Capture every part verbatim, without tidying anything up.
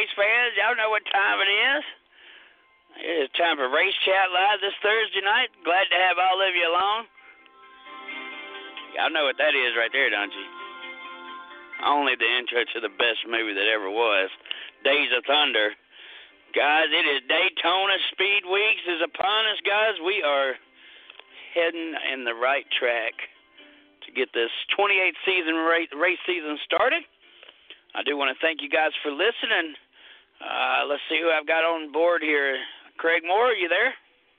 race fans, y'all know what time it is. It is time for Race Chat Live this Thursday night. Glad to have all of you along. Y'all know what that is right there, don't you? Only the intro to the best movie that ever was, Days of Thunder. Guys, it is Daytona Speed Weeks is upon us, guys. We are heading in the right track to get this twenty-eighth season race, race season started. I do want to thank you guys for listening. Uh, let's see who I've got on board here. Craig Moore, are you there?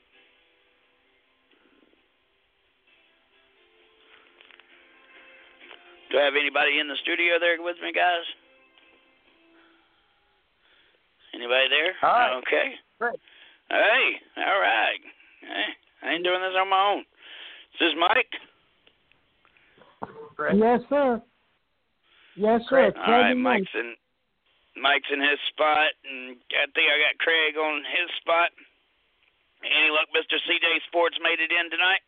Do I have anybody in the studio there with me, guys? Anybody there? Hi. Okay. Great. Hey, all right. Hey, I ain't doing this on my own. Is this Mike? Great. Yes, sir. Yes, sir. All right, Mike's in, Mike's in his spot, and I think I got Craig on his spot. Any luck, Mister C J Sports made it in tonight?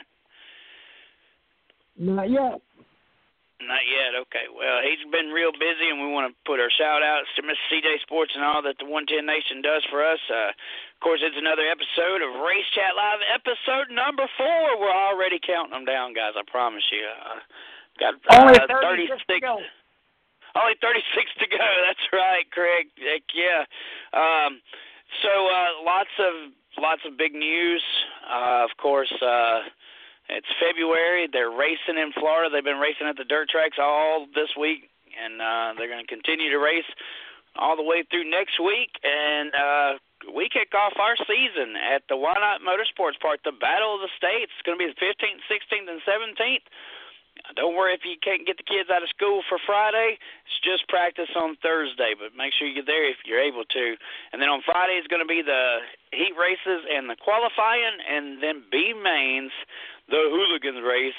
Not yet. Not yet. Okay. Well, he's been real busy, and we want to put our shout-outs to Mister C J Sports and all that the one ten Nation does for us. Uh, of course, it's another episode of Race Chat Live, episode number four. We're already counting them down, guys. I promise you. Uh, got uh, Only thirty-six to go. Only thirty-six to go. That's right, Craig. Heck yeah. Um, so uh, lots of lots of big news. Uh, of course, uh, it's February. They're racing in Florida. They've been racing at the dirt tracks all this week, and uh, they're going to continue to race all the way through next week. And uh, we kick off our season at the Why Not Motorsports Park, the Battle of the States. It's going to be the fifteenth, sixteenth, and seventeenth. Don't worry if you can't get the kids out of school for Friday. It's just practice on Thursday, but make sure you get there if you're able to. And then on Friday is going to be the heat races and the qualifying, and then B Mains, the Hooligans race,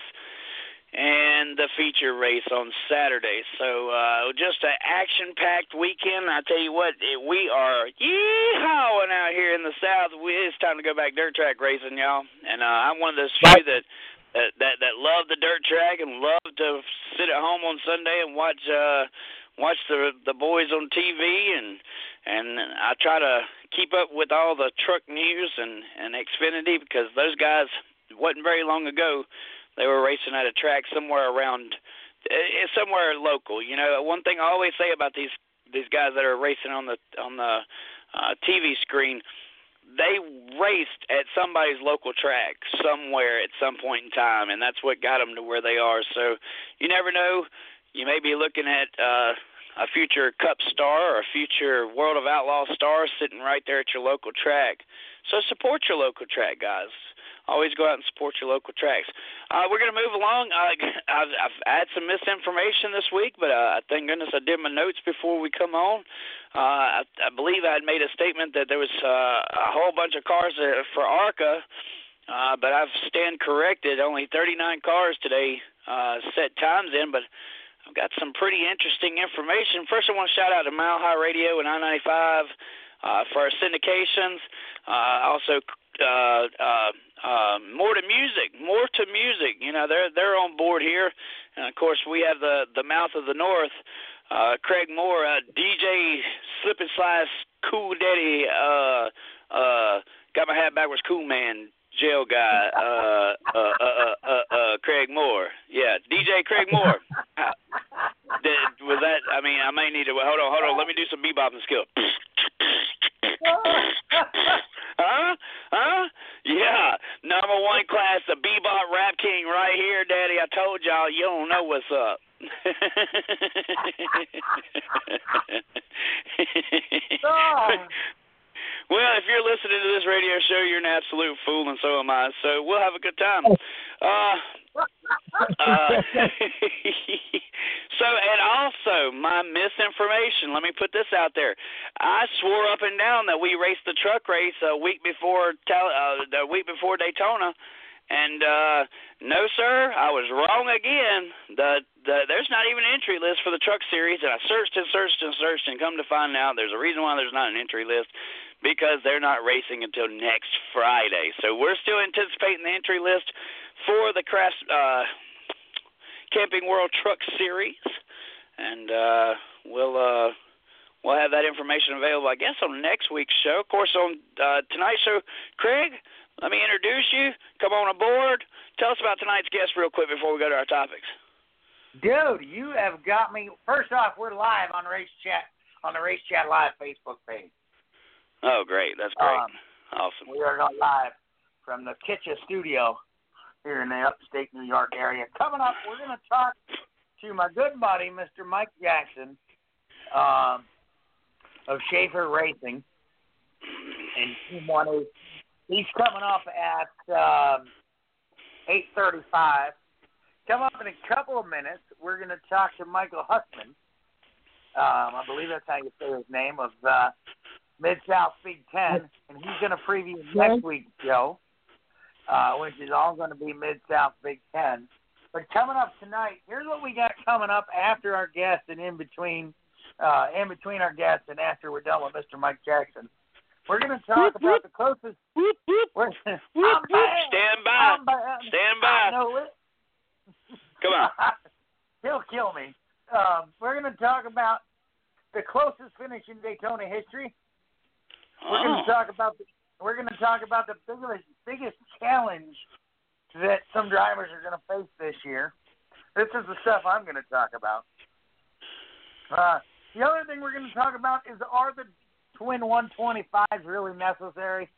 and the feature race on Saturday. So uh, just an action-packed weekend. I tell you what, we are yee-hawing out here in the South. It's time to go back dirt track racing, y'all. And uh, I'm one of those few that That, that that love the dirt track and love to sit at home on Sunday and watch uh, watch the the boys on T V, and and I try to keep up with all the truck news and, and Xfinity, because those guys, it wasn't very long ago, they were racing at a track somewhere around uh, somewhere local. You know, one thing I always say about these these guys that are racing on the on the uh, T V screen, they raced at somebody's local track somewhere at some point in time, and that's what got them to where they are. So you never know. You may be looking at uh, a future Cup star or a future World of Outlaw star sitting right there at your local track. So support your local track, guys. Always go out and support your local tracks. Uh, we're going to move along. Uh, I've, I've had some misinformation this week, but uh, thank goodness I did my notes before we come on. Uh, I, I believe I had made a statement that there was uh, a whole bunch of cars for ARCA, uh, but I've stand corrected. Only thirty-nine cars today uh, set times in, but I've got some pretty interesting information. First, I want to shout out to Mile High Radio and I ninety-five uh, for our syndications. Uh, also, uh, uh, uh, more to music, more to music. You know, they're they're on board here, and of course, we have the the Mouth of the North. Uh, Craig Moore, uh, D J Slip and Slice, Cool Daddy, uh, uh, got my hat backwards, Cool Man, Jail Guy, uh, uh, uh, uh, uh, Craig Moore. Yeah, D J Craig Moore. Uh, did, was that, I mean, I may need to, hold on, hold on, let me do some bebopping skill. Huh? Huh? Yeah, number one class, the bebop rap king right here, Daddy. I told y'all, you don't know what's up. Oh. Well, if you're listening to this radio show, you're an absolute fool, and so am I. So we'll have a good time. Uh, uh, so, and also, my misinformation. Let me put this out there. I swore up and down that we raced the truck race a week before uh, the week before Daytona. And uh, no, sir, I was wrong again. The, the there's not even an entry list for the truck series, and I searched and searched and searched, and come to find out there's a reason why there's not an entry list, because they're not racing until next Friday. So we're still anticipating the entry list for the Crash, uh, Camping World Truck Series, and uh, we'll uh, we'll have that information available, I guess, on next week's show. Of course, on uh, tonight's show, Craig, let me introduce you. Come on aboard. Tell us about tonight's guest real quick before we go to our topics. Dude, you have got me. First off, we're live on Race Chat, on the Race Chat Live Facebook page. Oh, great. That's great. Um, awesome. We are live from the Kitcha studio here in the upstate New York area. Coming up, we're going to talk to my good buddy, Mister Mike Jackson, um, of Schaefer Racing. And he wanted, he's coming up at um, eight thirty-five. Come up in a couple of minutes. We're going to talk to Michael Hussman. Um, I believe that's how you say his name, of uh, Mid-South Big Ten. And he's going to preview next week's show, uh, which is all going to be Mid-South Big Ten. But coming up tonight, here's what we got coming up after our guest and in between uh, in between our guests and after we're done with Mister Mike Jackson. We're going to talk about the closest. We're, Stand by. Stand by. I know it. Come on. He'll kill me. Um, we're going to talk about the closest finish in Daytona history. We're oh. going to talk about the, we're going to talk about the biggest biggest challenge that some drivers are going to face this year. This is the stuff I'm going to talk about. Uh, the other thing we're going to talk about is, are the twin one twenty-fives really necessary?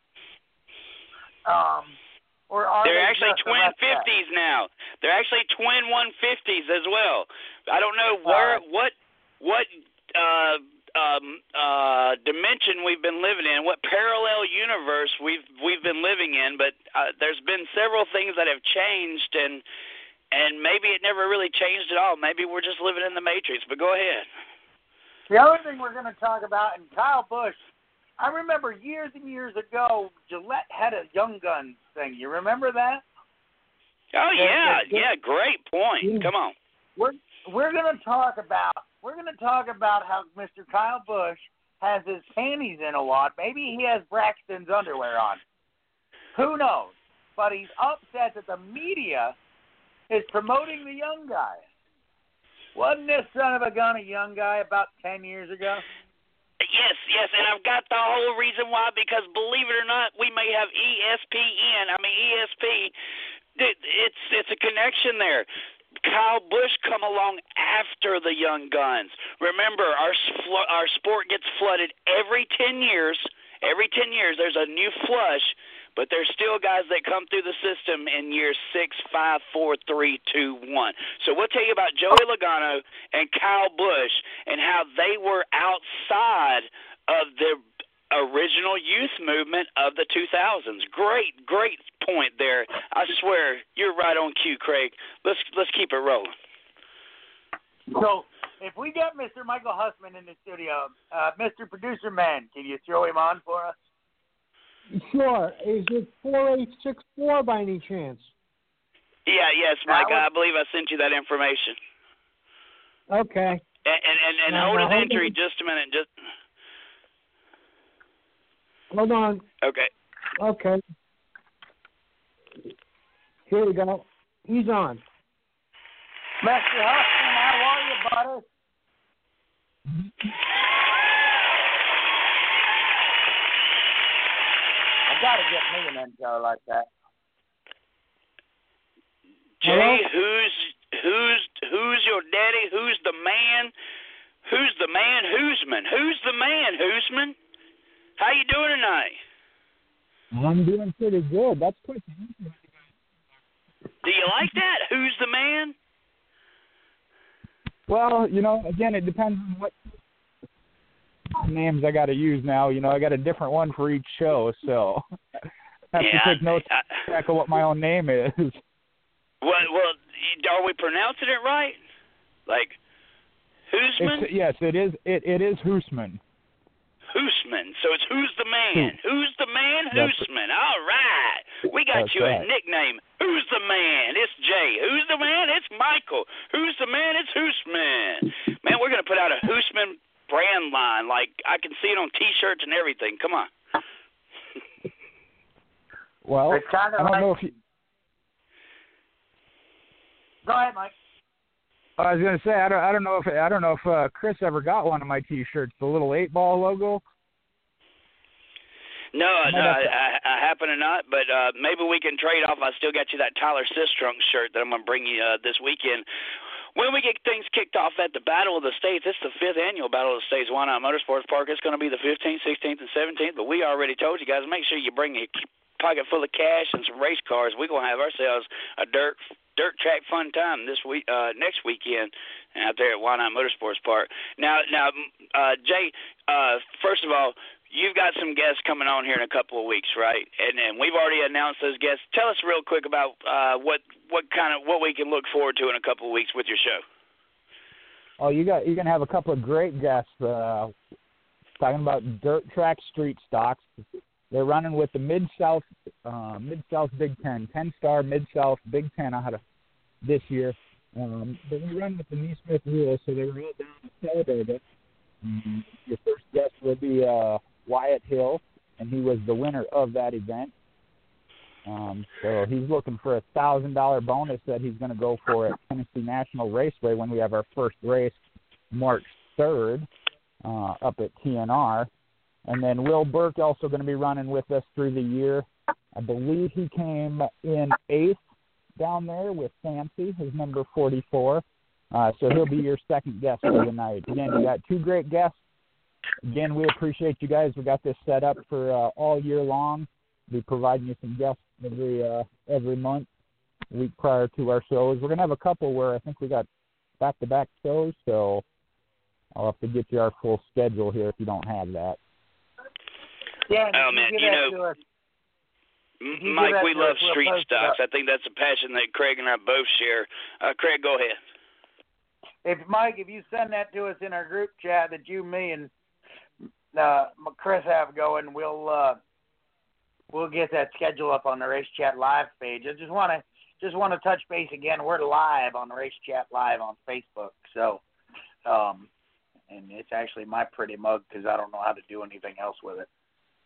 Um, or are They're they actually just twin fifties now. They're actually twin one fifties as well. I don't know where, uh, what, what uh, um, uh, dimension we've been living in, what parallel universe we've we've been living in, but uh, there's been several things that have changed, and and maybe it never really changed at all. Maybe we're just living in the Matrix. But go ahead. The other thing we're going to talk about, and Kyle Busch, I remember years and years ago, Gillette had a Young Guns thing. You remember that? Oh yeah, the, the, yeah, great point. Yeah. Come on. We're we're going to talk about we're going to talk about how Mister Kyle Busch has his panties in a wad. Maybe he has Braxton's underwear on. Who knows? But he's upset that the media is promoting the young guy. Wasn't this son of a gun a young guy about ten years ago? Yes, yes, and I've got the whole reason why, because believe it or not, we may have E S P N. I mean, E S P, it, it's it's a connection there. Kyle Busch come along after the young guns. Remember, our our sport gets flooded every ten years. Every ten years, there's a new flush, but there's still guys that come through the system in years six, five, four, three, two, one. So we'll tell you about Joey Logano and Kyle Busch and how they were outside of the original youth movement of the two thousands. Great, great point there. I swear, you're right on cue, Craig. Let's let's keep it rolling. So, if we get Mister Michael Hussman in the studio, uh, Mister Producer Man, can you throw him on for us? Sure. Is it four eight six four by any chance? Yeah, yes, Mike. was... I believe I sent you that information. Okay. And and, and, and now, hold now, his hold entry on. just a minute. Just Hold on. okay. Okay. Here we go. He's on. Mister Hussman, how are you, buddy? I gotta get me an intro like that. Jay, Hello? who's who's who's your daddy? Who's the man? Who's the man? Who'sman? Who's the man? Who'sman? How you doing tonight? I'm doing pretty good. That's quick. Do you like that? Who's the man? Well, you know, again, it depends on what names I got to use now. You know, I got a different one for each show, so I have yeah, to take notes I, I, back of what my own name is. Well, well, are we pronouncing it right? Like, Who'sman? It's, yes, it is. It, it is Hoosman. Hoosman. So it's who's the man? Who. Who's the man? That's, Hoosman. All right. We got That's you right. a nickname. Who's the man? It's Jay. Who's the man? It's Michael. Who's the man? It's Hoosman. Man, we're going to put out a Hoosman brand line. Like, I can see it on T-shirts and everything. Come on. Well, It's kind of I don't like... know if you... Go ahead, Mike. I was gonna say I don't I don't know if I don't know if uh, Chris ever got one of my T-shirts, the little eight ball logo. No, no, I, I, I happen to not, but uh, maybe we can trade off. I still got you that Tyler Sistrunk shirt that I'm going to bring you uh, this weekend. When we get things kicked off at the Battle of the States, it's the fifth annual Battle of the States, Why Not Motorsports Park. It's going to be the fifteenth, sixteenth, and seventeenth, but we already told you guys, make sure you bring a pocket full of cash and some race cars. We're going to have ourselves a dirt dirt track fun time this week, uh, next weekend out there at Why Not Motorsports Park. Now, now, uh, Jay, uh, first of all, you've got some guests coming on here in a couple of weeks, right? And and we've already announced those guests. Tell us real quick about uh, what what kind of what we can look forward to in a couple of weeks with your show. Oh, you got you're gonna have a couple of great guests uh, talking about dirt track street stocks. They're running with the Mid South uh, Mid South Big Ten, ten star Mid South Big Ten out of this year. Um, they're gonna run with the Neesmith rules, so they were all down in Talladega. Mm-hmm. Your first guest will be uh, Wyatt Hill, and he was the winner of that event. Um, so he's looking for a thousand dollar bonus that he's going to go for at Tennessee National Raceway when we have our first race, March third, uh, up at T N R. And then Will Burke also going to be running with us through the year. I believe he came in eighth down there with Fancy, his number forty-four. Uh, so he'll be your second guest for the night. Again, you got two great guests. Again, we appreciate you guys. We got this set up for uh, all year long. We'll be providing you some guests every uh, every month, week prior to our shows. We're going to have a couple where I think we got back-to-back shows, so I'll have to get you our full schedule here if you don't have that. Yeah, oh, man, you know, you Mike, we love street stocks. I think that's a passion that Craig and I both share. Uh, Craig, go ahead. If Mike, if you send that to us in our group chat that you, me, and uh, Chris have going, we'll uh, we'll get that schedule up on the Race Chat Live page. I just want to just want to touch base again. We're live on Race Chat Live on Facebook, so um, and it's actually my pretty mug because I don't know how to do anything else with it.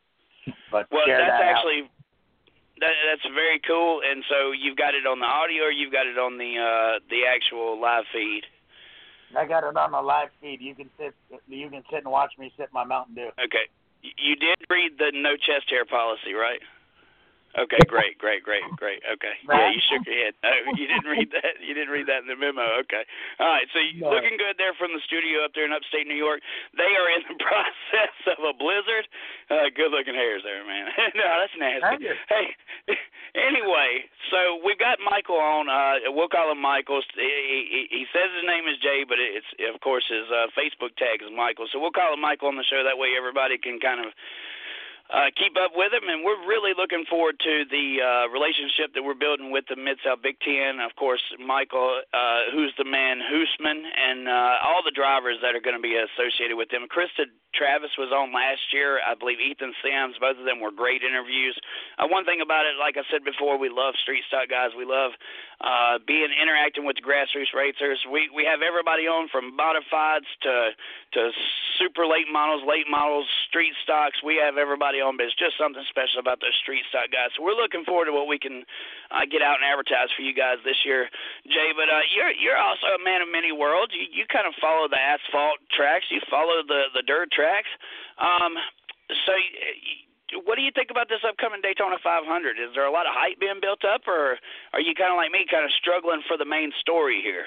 But well, share that's that actually. Out. That, that's very cool, and so you've got it on the audio, or you've got it on the uh, the actual live feed. I got it on the live feed. You can sit. You can sit and watch me sip my Mountain Dew. Okay, you did read the no chest hair policy, right? Okay, great, great, great, great. Okay, yeah, you shook your head. No, you didn't read that. You didn't read that in the memo. Okay, all right. So you, no. Looking good there from the studio up there in upstate New York. They are in the process of a blizzard. Uh, good looking hairs there, man. No, that's nasty. Hey, anyway, so we've got Michael on. Uh, we'll call him Michael. He, he, he says his name is Jay, but it's of course his uh, Facebook tag is Michael. So we'll call him Michael on the show. That way everybody can kind of. Uh, keep up with him, and we're really looking forward to the uh, relationship that we're building with the Mid-South Big Ten. Of course, Michael, uh, who's the man, Hoosman, and uh, all the drivers that are going to be associated with them. Krista Travis was on last year. I believe Ethan Sims. Both of them were great interviews. Uh, one thing about it, like I said before, we love street stock guys. We love uh, being interacting with the grassroots racers. We we have everybody on from modifieds to to super late models, late models, street stocks. We have everybody on, but it's just something special about those street stock guys. So we're looking forward to what we can uh, get out and advertise for you guys this year, Jay. But uh, you're you're also a man of many worlds. You you kind of follow the asphalt tracks. You follow the the dirt tracks. Um, so. What do you think about this upcoming Daytona five hundred? Is there a lot of hype being built up, or are you kind of like me, kind of struggling for the main story here?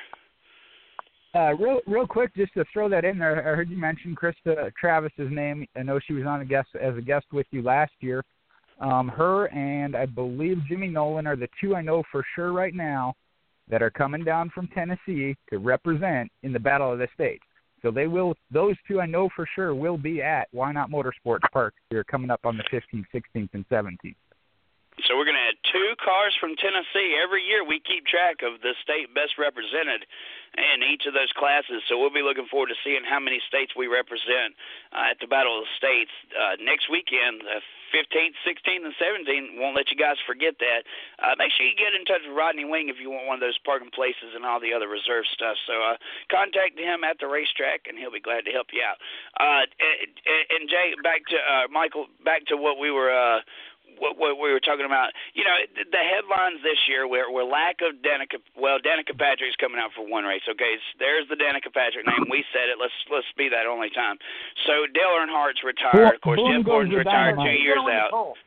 Uh, real, real quick, just to throw that in there, I heard you mention Krista Travis's name. I know she was on a guest as a guest with you last year. Um, her and I believe Jimmy Nolan are the two I know for sure right now that are coming down from Tennessee to represent in the Battle of the States. So they will; those two I know for sure will be at Why Not Motorsports Park here coming up on the fifteenth, sixteenth, and seventeenth. So we're going to add two cars from Tennessee. Every year we keep track of the state best represented in each of those classes. So we'll be looking forward to seeing how many states we represent uh, at the Battle of the States uh, next weekend, uh, fifteenth, sixteenth, and seventeenth. Won't let you guys forget that. Uh, make sure you get in touch with Rodney Wing if you want one of those parking places and all the other reserve stuff. So uh, contact him at the racetrack, and he'll be glad to help you out. Uh, and, and Jay, back to uh, Michael, back to what we were uh, what, what we were talking about, you know, the, the headlines this year were, were lack of Danica. Well, Danica Patrick's coming out for one race. Okay, so there's the Danica Patrick name. We said it. Let's let's be that only time. So Dale Earnhardt's retired. Of course, Boom Jeff goes Gordon's the retired dynamite. two years out.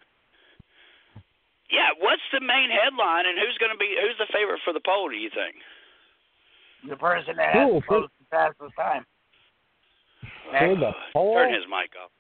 Yeah, what's the main headline, and who's going to be who's the favorite for the pole? Do you think? The person that has Ooh, the most to pass the time. For the pole? Turn his mic off.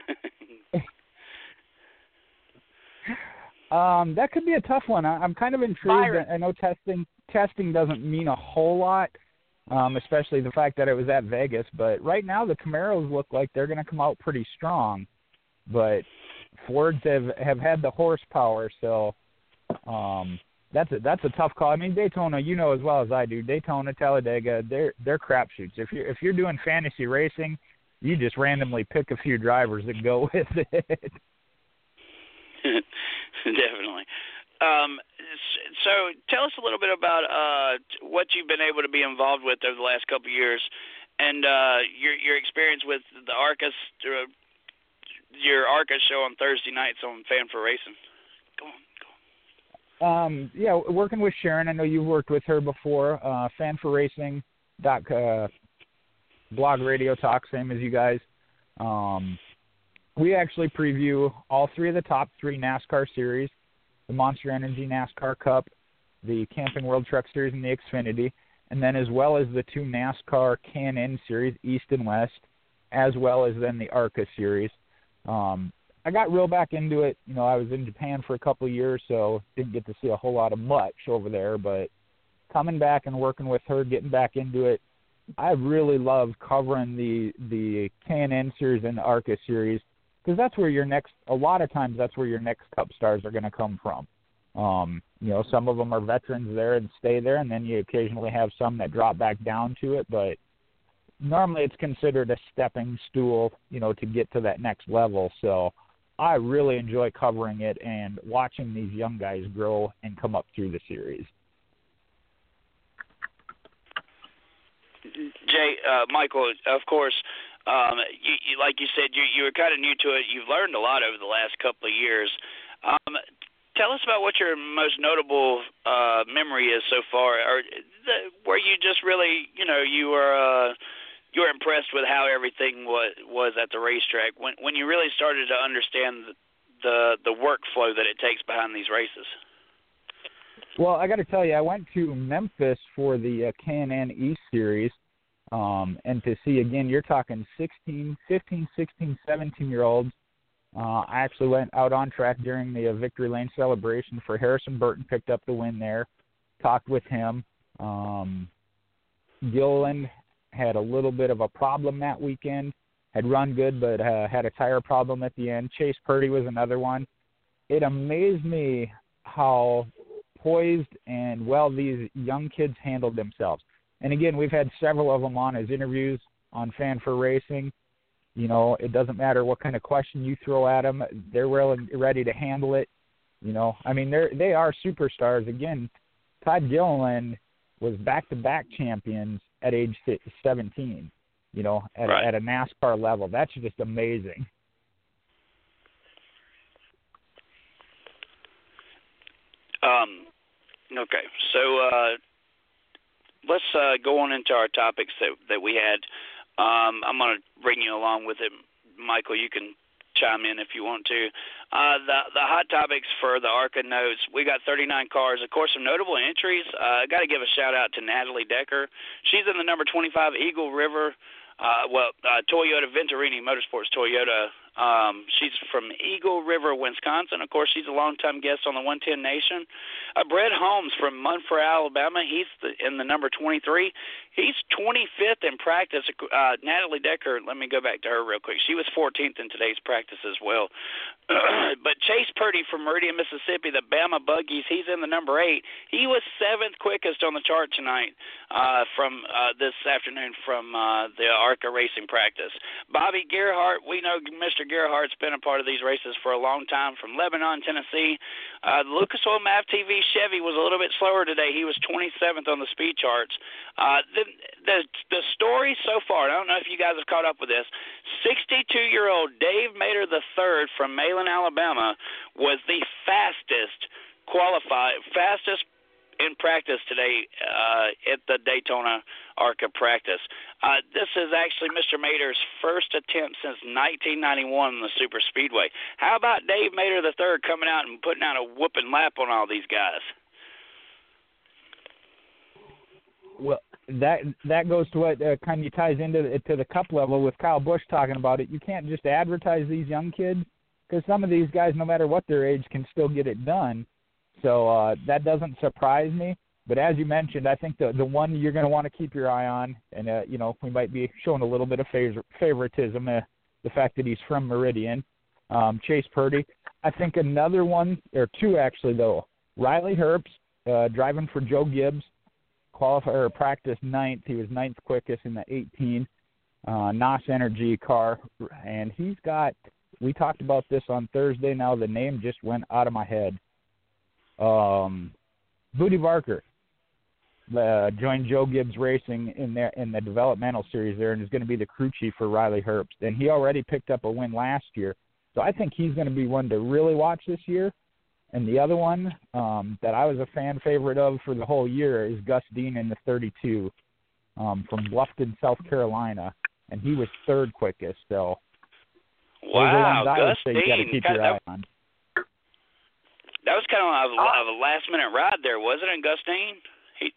um, that could be a tough one. I, I'm kind of intrigued. Byron. I know testing testing doesn't mean a whole lot, um, especially the fact that it was at Vegas. But right now, the Camaros look like they're going to come out pretty strong. But Fords have, have had the horsepower, so um, that's a, that's a tough call. I mean, Daytona, you know as well as I do, Daytona, Talladega, they're they're crapshoots. If you if you're doing fantasy racing, you just randomly pick a few drivers that go with it. Definitely. Um, so tell us a little bit about uh, what you've been able to be involved with over the last couple of years, and uh, your your experience with the ARCA, uh, your ARCA show on Thursday nights on Fan for Racing. Go on, go on. Um, yeah, working with Sharon. I know you've worked with her before. Uh, Fan for Racing. Dot, uh, blog radio talk, same as you guys. Um, we actually preview all three of the top three NASCAR series, the Monster Energy NASCAR Cup, the Camping World Truck Series, and the Xfinity, and then as well as the two NASCAR Can-Am series, East and West, as well as then the ARCA series. Um, I got real back into it. You know, I was in Japan for a couple of years, so didn't get to see a whole lot of much over there, but coming back and working with her, getting back into it, I really love covering the the K and N series and the ARCA series because that's where your next, a lot of times that's where your next Cup stars are going to come from. Um, you know, some of them are veterans there and stay there, and then you occasionally have some that drop back down to it, but normally it's considered a stepping stool, you know, to get to that next level. So I really enjoy covering it and watching these young guys grow and come up through the series. Jay, uh, Michael, of course, um, you, you, like you said, you, you were kind of new to it. You've learned a lot over the last couple of years. Um, tell us about what your most notable uh, memory is so far, or the, where you just really, you know, you were uh, you were impressed with how everything was was at the racetrack when when you really started to understand the the workflow that it takes behind these races. Well, I got to tell you, I went to Memphis for the uh, K and N East Series, um, and to see, again, you're talking sixteen, fifteen, sixteen, seventeen-year-olds. Uh, I actually went out on track during the uh, Victory Lane celebration for Harrison Burton, picked up the win there, talked with him. Um, Gilliland had a little bit of a problem that weekend, had run good, but uh, had a tire problem at the end. Chase Purdy was another one. It amazed me how poised and well these young kids handled themselves. And again, we've had several of them on as interviews on Fan for Racing. You know, it doesn't matter what kind of question you throw at them, they're really ready to handle it. You know, I mean, they're they are superstars. Again, Todd Gilliland was back-to-back champions at age seventeen. You know, at, right. at a NASCAR level, that's just amazing. Um, okay, so uh, let's uh, go on into our topics that that we had. Um, I'm going to bring you along with it, Michael. You can chime in if you want to. Uh, the the hot topics for the ARCA notes. We got thirty-nine cars. Of course, some notable entries. I uh, got to give a shout out to Natalie Decker. She's in the number twenty-five Eagle River. Uh, well, uh, Toyota Venturini Motorsports Toyota. Um, she's from Eagle River, Wisconsin. Of course, she's a longtime guest on the one ten Nation. Uh, Brett Holmes from Munford, Alabama. He's the, in the number twenty-three. He's twenty-fifth in practice. Uh, Natalie Decker, let me go back to her real quick. She was fourteenth in today's practice as well. But Chase Purdy from Meridian, Mississippi, the Bama Buggies, he's in the number eight. He was seventh quickest on the chart tonight uh, from uh, this afternoon from uh, the ARCA racing practice. Bobby Gerhart, we know Mister Mister Gerhardt's been a part of these races for a long time from Lebanon, Tennessee. Uh, the Lucas Oil M A V T V Chevy was a little bit slower today. He was twenty-seventh on the speed charts. Uh, the, the the story so far, I don't know if you guys have caught up with this, sixty-two-year-old Dave Mater the third from Malin, Alabama, was the fastest qualified, fastest in practice today uh, at the Daytona ARCA practice. Uh, this is actually Mister Mater's first attempt since nineteen ninety-one in the super speedway. How about Dave Mater the third coming out and putting out a whooping lap on all these guys? Well, that that goes to what uh, kind of ties into the, to the Cup level with Kyle Busch talking about it. You can't just advertise these young kids because some of these guys, no matter what their age, can still get it done. So uh, that doesn't surprise me. But as you mentioned, I think the the one you're going to want to keep your eye on, and uh, you know, we might be showing a little bit of favor, favoritism, uh, the fact that he's from Meridian, um, Chase Purdy. I think another one, or two actually, though, Riley Herbst, uh, driving for Joe Gibbs, qualify or practice ninth. He was ninth quickest in the eighteen uh, N O S Energy car, and he's got. We talked about this on Thursday. Now the name just went out of my head. Um, Booty Barker uh, joined Joe Gibbs Racing in there in the developmental series there, and is going to be the crew chief for Riley Herbst. And he already picked up a win last year, so I think he's going to be one to really watch this year. And the other one um, that I was a fan favorite of for the whole year is Gus Dean in the thirty-two um, from Bluffton, South Carolina, and he was third quickest. So wow, Gus Dean, you got to keep your eye on. That was kind of a, of a last-minute ride there, wasn't it, Gus Dean? He...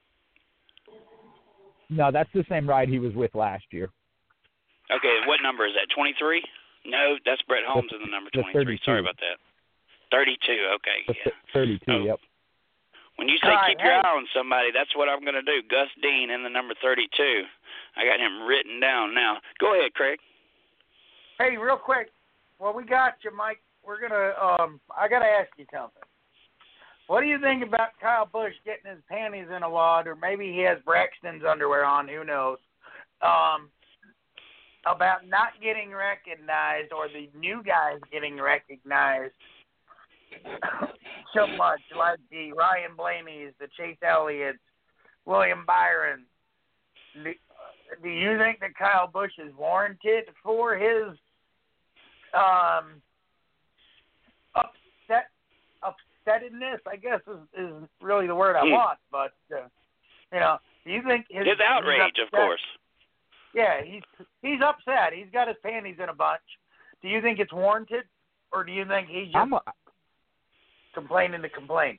No, that's the same ride he was with last year. Okay, what number is that, twenty-three? No, that's Brett Holmes in the number twenty-three. Sorry about that. thirty-two, okay. The yeah. thirty-two, oh. yep. When you say All keep right, your hey. eye on somebody, that's what I'm going to do. Gus Dean in the number thirty-two. I got him written down now. Go ahead, Craig. Hey, real quick. Well, we got you, Mike. We're gonna. Um, I gotta ask you something. What do you think about Kyle Busch getting his panties in a wad, or maybe he has Braxton's underwear on? Who knows? Um, about not getting recognized, or the new guys getting recognized so much, like the Ryan Blaney's, the Chase Elliott's, William Byron. Do, do you think that Kyle Busch is warranted for his um? Upset, upsettedness, I guess, is, is really the word I want. But uh, you know, do you think his, his outrage, his of course. Yeah, he's he's upset. He's got his panties in a bunch. Do you think it's warranted, or do you think he's just I'm a, complaining to complain?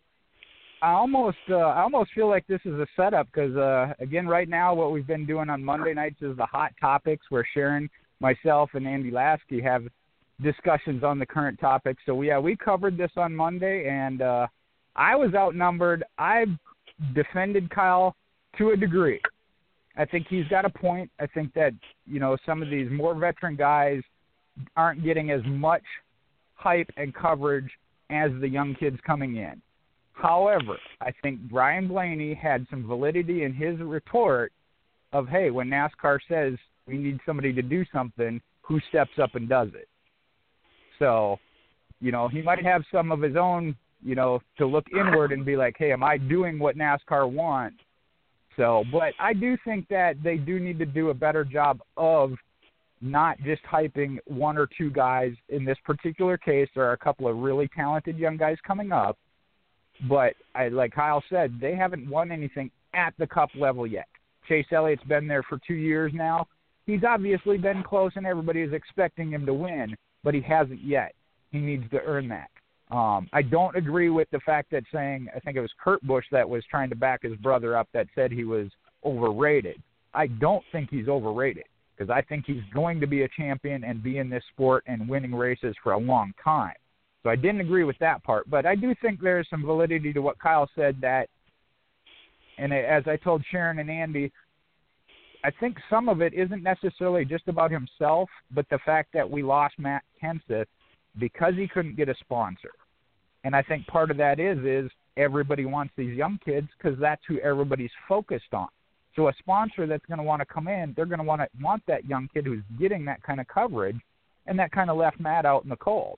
I almost, uh, I almost feel like this is a setup because, uh, again, right now what we've been doing on Monday nights is the hot topics, where Sharon, myself, and Andy Lasky have discussions on the current topics. So yeah, we covered this on Monday, and uh, I was outnumbered. I defended Kyle to a degree. I think he's got a point. I think that, you know, some of these more veteran guys aren't getting as much hype and coverage as the young kids coming in. However, I think Brian Blaney had some validity in his retort of, hey, when NASCAR says we need somebody to do something, who steps up and does it? So, you know, he might have some of his own, you know, to look inward and be like, hey, am I doing what NASCAR wants? So, but I do think that they do need to do a better job of not just hyping one or two guys. In this particular case, there are a couple of really talented young guys coming up. But I, like Kyle said, they haven't won anything at the Cup level yet. Chase Elliott's been there for two years now. He's obviously been close, and everybody is expecting him to win, but he hasn't yet. He needs to earn that. Um, I don't agree with the fact that saying, I think it was Kurt Busch that was trying to back his brother up that said he was overrated. I don't think he's overrated because I think he's going to be a champion and be in this sport and winning races for a long time. So I didn't agree with that part, but I do think there's some validity to what Kyle said that, and as I told Sharon and Andy, I think some of it isn't necessarily just about himself, but the fact that we lost Matt Kenseth because he couldn't get a sponsor. And I think part of that is, is everybody wants these young kids because that's who everybody's focused on. So a sponsor that's going to want to come in, they're going to want to want that young kid who's getting that kind of coverage and that kind of left Matt out in the cold.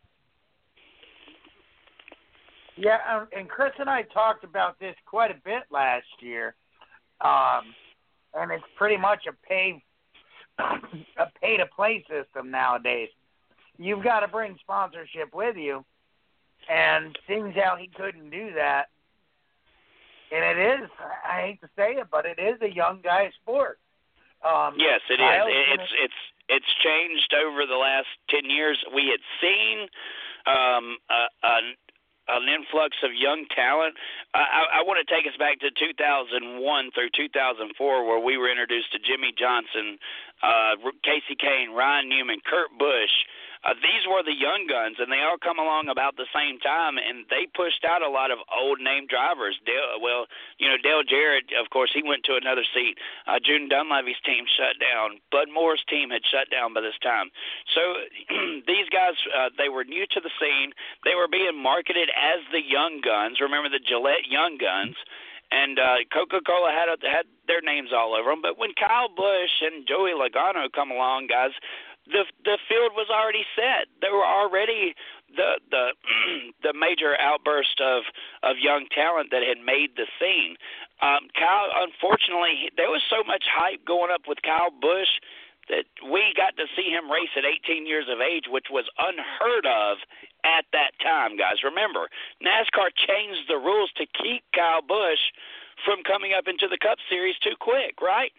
Yeah, um, and Chris and I talked about this quite a bit last year, um, and it's pretty much a pay a pay to play system nowadays. You've got to bring sponsorship with you, and seems how he couldn't do that. And it is, I hate to say it, but it is a young guy sport. Um, yes, it Kyle's is. gonna... It's it's it's changed over the last ten years. We had seen um, a, a an influx of young talent. I, I want to take us back to two thousand one through two thousand four, where we were introduced to Jimmy Johnson, uh, Casey Kane, Ryan Newman, Kurt Busch. Uh, these were the young guns, and they all come along about the same time, and they pushed out a lot of old-name drivers. Dale, well, you know, Dale Jarrett, of course, he went to another seat. Uh, June Dunleavy's team shut down. Bud Moore's team had shut down by this time. So these guys, uh, they were new to the scene. They were being marketed as the young guns. Remember the Gillette Young Guns? And uh, Coca-Cola had, a, had their names all over them. But when Kyle Busch and Joey Logano come along, guys, the the field was already set. There were already the the the major outburst of, of young talent that had made the scene. Um, Kyle, unfortunately, there was so much hype going up with Kyle Busch that we got to see him race at eighteen years of age, which was unheard of at that time, guys. Remember, NASCAR changed the rules to keep Kyle Busch from coming up into the Cup Series too quick, right?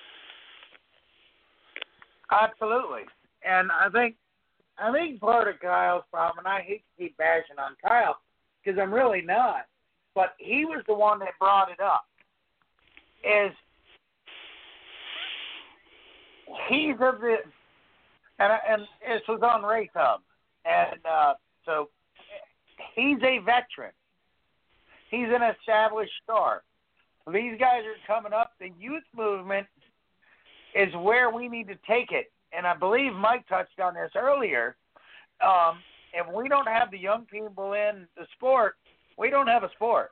Absolutely. And I think I think part of Kyle's problem, and I hate to keep bashing on Kyle because I'm really not, but he was the one that brought it up, is he's of the, and, and this was on Race Hub, and uh, so he's a veteran. He's an established star. These guys are coming up. The youth movement is where we need to take it. And I believe Mike touched on this earlier. Um, if we don't have the young people in the sport, we don't have a sport.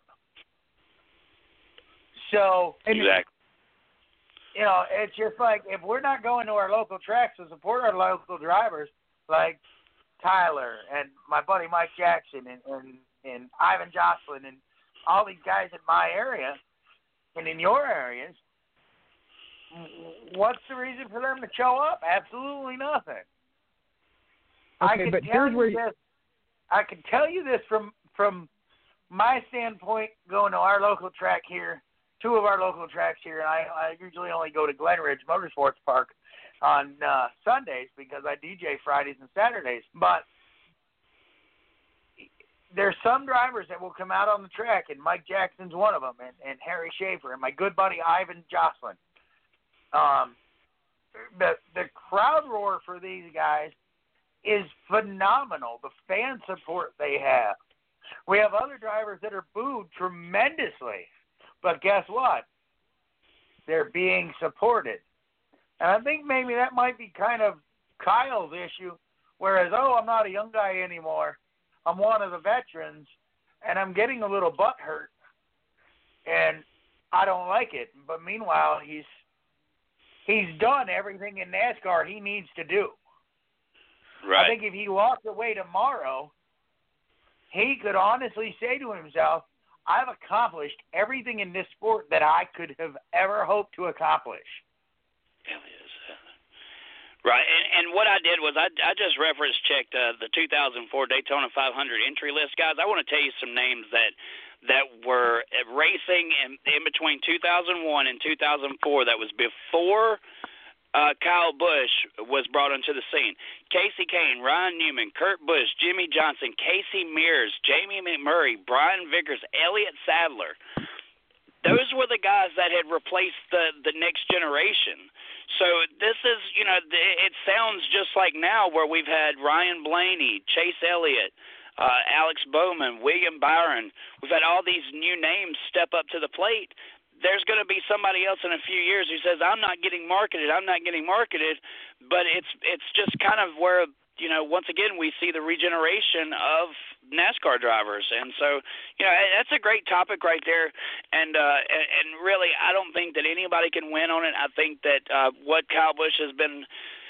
So, exactly. You know, it's just like if we're not going to our local tracks to support our local drivers, like Tyler and my buddy Mike Jackson and, and, and Ivan Jocelyn and all these guys in my area and in your areas, what's the reason for them to show up? Absolutely nothing. Okay, I can but tell here's you where you... this. I can tell you this from from my standpoint, going to our local track here, two of our local tracks here, and I, I usually only go to Glen Ridge Motorsports Park on uh, Sundays because I D J Fridays and Saturdays. But there's some drivers that will come out on the track, and Mike Jackson's one of them, and, and Harry Schaefer, and my good buddy Ivan Jocelyn. Um, the the crowd roar for these guys is phenomenal. The fan support they have. We have other drivers that are booed tremendously, but guess what? They're being supported. And I think maybe that might be kind of Kyle's issue, whereas, oh, I'm not a young guy anymore. I'm one of the veterans, and I'm getting a little butthurt, and I don't like it. But meanwhile, he's He's done everything in NASCAR he needs to do. Right. I think if he walked away tomorrow, he could honestly say to himself, I've accomplished everything in this sport that I could have ever hoped to accomplish. Right, and, and what I did was I, I just reference checked uh, the two thousand four Daytona five hundred entry list, guys. I want to tell you some names that that were racing in, in between two thousand one and two thousand four. That was before uh, Kyle Busch was brought onto the scene. Casey Kane, Ryan Newman, Kurt Busch, Jimmy Johnson, Casey Mears, Jamie McMurray, Brian Vickers, Elliott Sadler. Those were the guys that had replaced the, the next generation. So this is, you know, it sounds just like now where we've had Ryan Blaney, Chase Elliott, uh, Alex Bowman, William Byron. We've had all these new names step up to the plate. There's going to be somebody else in a few years who says, I'm not getting marketed, I'm not getting marketed. But it's it's just kind of where, you know, once again, we see the regeneration of NASCAR drivers. And so, you know, that's a great topic right there. And uh, and really, I don't think that anybody can win on it. I think that uh, what Kyle Busch has been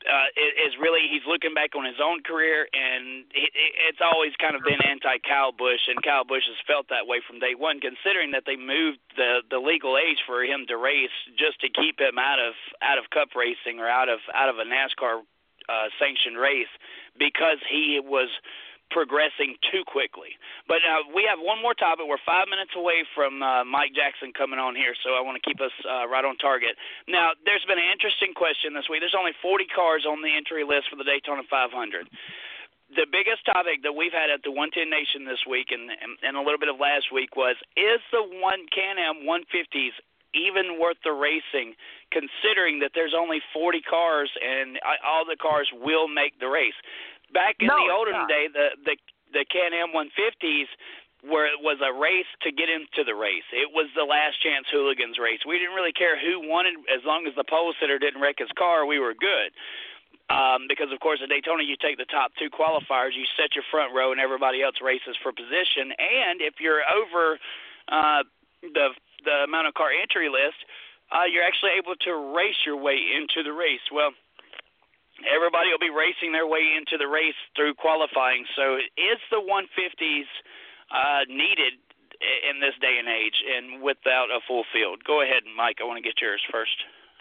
uh, is really he's looking back on his own career, and it's always kind of been anti-Kyle Busch, and Kyle Busch has felt that way from day one, considering that they moved the the legal age for him to race just to keep him out of out of Cup racing or out of out of a NASCAR uh, sanctioned race because he was progressing too quickly. But uh, we have one more topic. We're five minutes away from uh, Mike Jackson coming on here, so I want to keep us uh, right on target. Now, there's been an interesting question this week. There's only forty cars on the entry list for the Daytona five hundred. The biggest topic that we've had at the one ten Nation this week and, and, and a little bit of last week was, is the one Can-Am one fifties even worth the racing, considering that there's only forty cars and all the cars will make the race? Back in no, the olden not. day, the the the Can-Am one fifties where it was a race to get into the race. It was the last chance hooligans race. We didn't really care who won it, as long as the pole sitter didn't wreck his car, we were good. Um, because of course at Daytona you take the top two qualifiers, you set your front row, and everybody else races for position. And if you're over uh, the the amount of car entry list, uh, you're actually able to race your way into the race. Well, everybody will be racing their way into the race through qualifying. So is the one fifties uh, needed in this day and age and without a full field? Go ahead, Mike. I want to get yours first.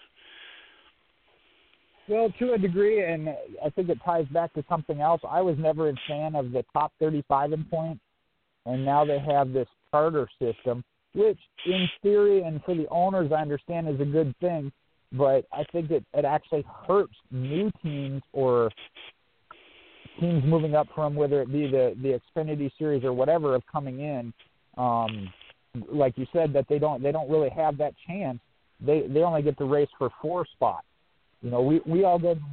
Well, to a degree, and I think it ties back to something else. I was never a fan of the top thirty-five in points, and now they have this charter system, which in theory and for the owners I understand is a good thing. But I think it, it actually hurts new teams or teams moving up from, whether it be the, the Xfinity Series or whatever, of coming in. Um, like you said, that they don't they don't really have that chance. They they only get to race for four spots. You know, we we all get.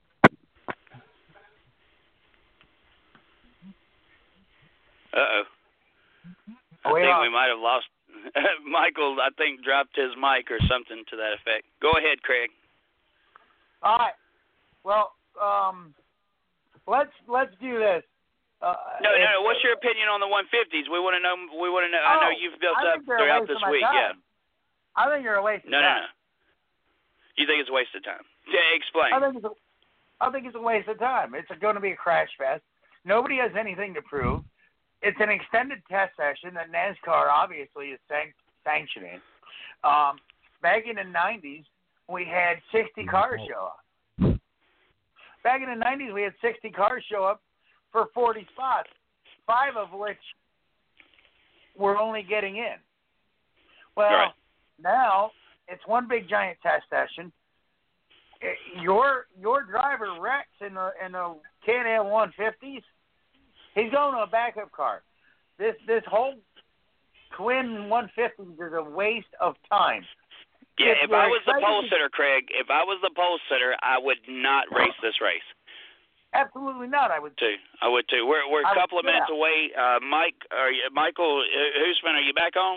Uh oh. I Wait think on. we might have lost. Michael, I think, dropped his mic or something to that effect. Go ahead, Craig. All right. Well, um, let's let's do this. Uh, no, no, no. What's your opinion on the one fifties? We want to know. We want to know. Oh, I know you've built I up think they're a throughout waste this of my week. time. Yeah. I think you're a waste of No, no, time. no. You think it's a waste of time? Yeah, explain. I think it's a, I think it's a waste of time. It's going to be a crash fest. Nobody has anything to prove. It's an extended test session that NASCAR obviously is san- sanctioning. Um, back in the nineties, we had sixty cars show up. Back in the nineties, we had sixty cars show up for forty spots, five of which were only getting in. Well, right. Now it's one big giant test session. It, your your driver wrecks in the in the Can-Am one fifties. He's going to a backup car. This this whole twin one fifties is a waste of time. Yeah, If if I you're was the excited pole to- sitter, Craig, if I was the pole sitter, I would not race this race. Absolutely not. I would. Too, I would too. We're we're I a couple would, of minutes yeah. away. Uh, Mike, are you, Michael, uh, Hoosman, are you back on?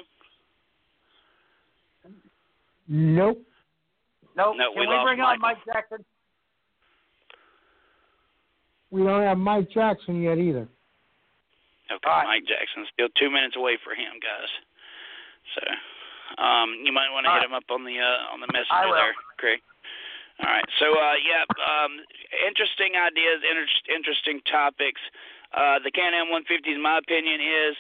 Nope. Nope. No, Can we we, lost bring on Michael. Mike Jackson? We don't have Mike Jackson yet either. Okay, All right. Mike Jackson, still two minutes away for him, guys. So, um, you might want to All hit right. him up on the uh, on the I messenger will. there, Craig. All right. So, uh, yeah, um, interesting ideas, inter- interesting topics. Uh, the Can-Am one fifties, in my opinion, is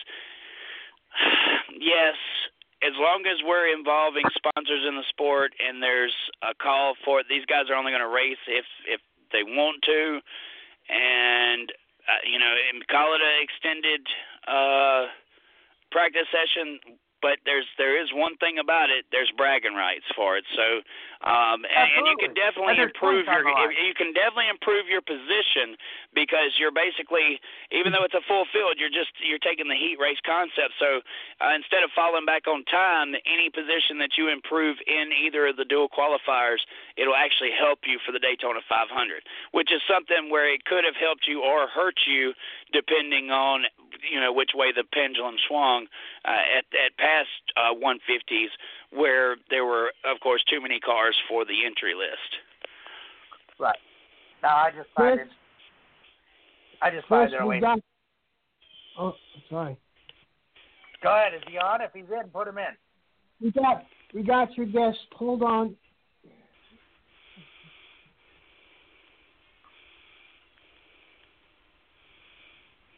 yes, as long as we're involving sponsors in the sport and there's a call for it, these guys are only going to race if if they want to, and uh, you know, and call it an extended uh, practice session. But there's there is one thing about it. There's bragging rights for it. So, um, and, and you can definitely And there's improve points on your the line. you can definitely improve your position because you're basically, even though it's a full field, you're just you're taking the heat race concept. So uh, instead of falling back on time, any position that you improve in either of the dual qualifiers, it'll actually help you for the Daytona five hundred, which is something where it could have helped you or hurt you depending on you know which way the pendulum swung uh, at at past uh, one fifties, where there were, of course, too many cars for the entry list. Right. No, I just find Chris? it. I just Chris, find it a we waste. got. Oh, sorry. Go ahead. Is he on? If he's in, put him in. We got we got your guest. Hold on.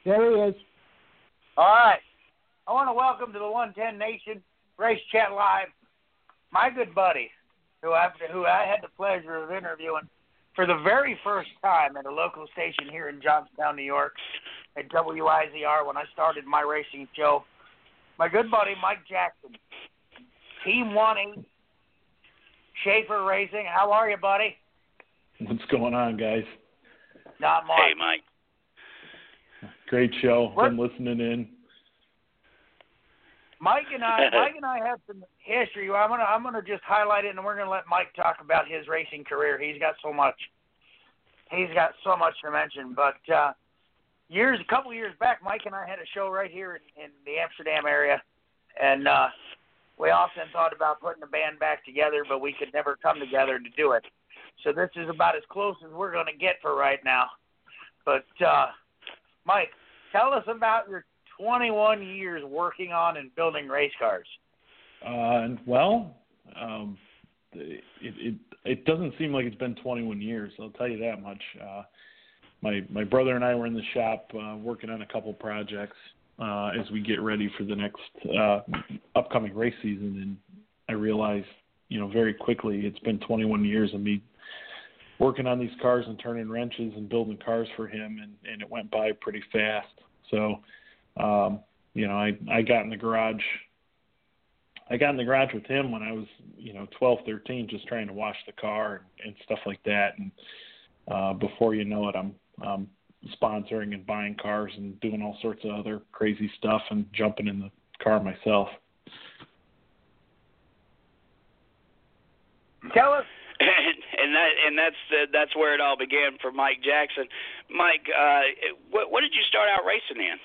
There he is. All right. I want to welcome to the one ten Nation Race Chat Live my good buddy, who I who I had the pleasure of interviewing for the very first time at a local station here in Johnstown, New York, at W I Z R when I started my racing show. My good buddy, Mike Jackson, Team one eight, Schaefer Racing. How are you, buddy? What's going on, guys? Not much. Hey, Mike. Great show. What? Been listening in. Mike and I, Mike and I have some history. I'm gonna, I'm gonna just highlight it, and we're gonna let Mike talk about his racing career. He's got so much. He's got so much to mention. But uh, years, a couple years back, Mike and I had a show right here in, in the Amsterdam area, and uh, we often thought about putting the band back together, but we could never come together to do it. So this is about as close as we're gonna get for right now. But uh, Mike, tell us about your twenty-one years working on and building race cars. Uh, well, um, it, it it doesn't seem like it's been twenty-one years. I'll tell you that much. Uh, my my brother and I were in the shop uh, working on a couple projects uh, as we get ready for the next uh, upcoming race season, and I realized, you know, very quickly it's been twenty-one years of me working on these cars and turning wrenches and building cars for him, and, and it went by pretty fast. So. Um, you know, I, I got in the garage, I got in the garage with him when I was, you know, twelve, thirteen, just trying to wash the car and, and stuff like that. And, uh, before you know it, I'm, um, sponsoring and buying cars and doing all sorts of other crazy stuff and jumping in the car myself. Tell us. And, and that and that's the, that's where it all began for Mike Jackson. Mike, uh, what, what did you start out racing in?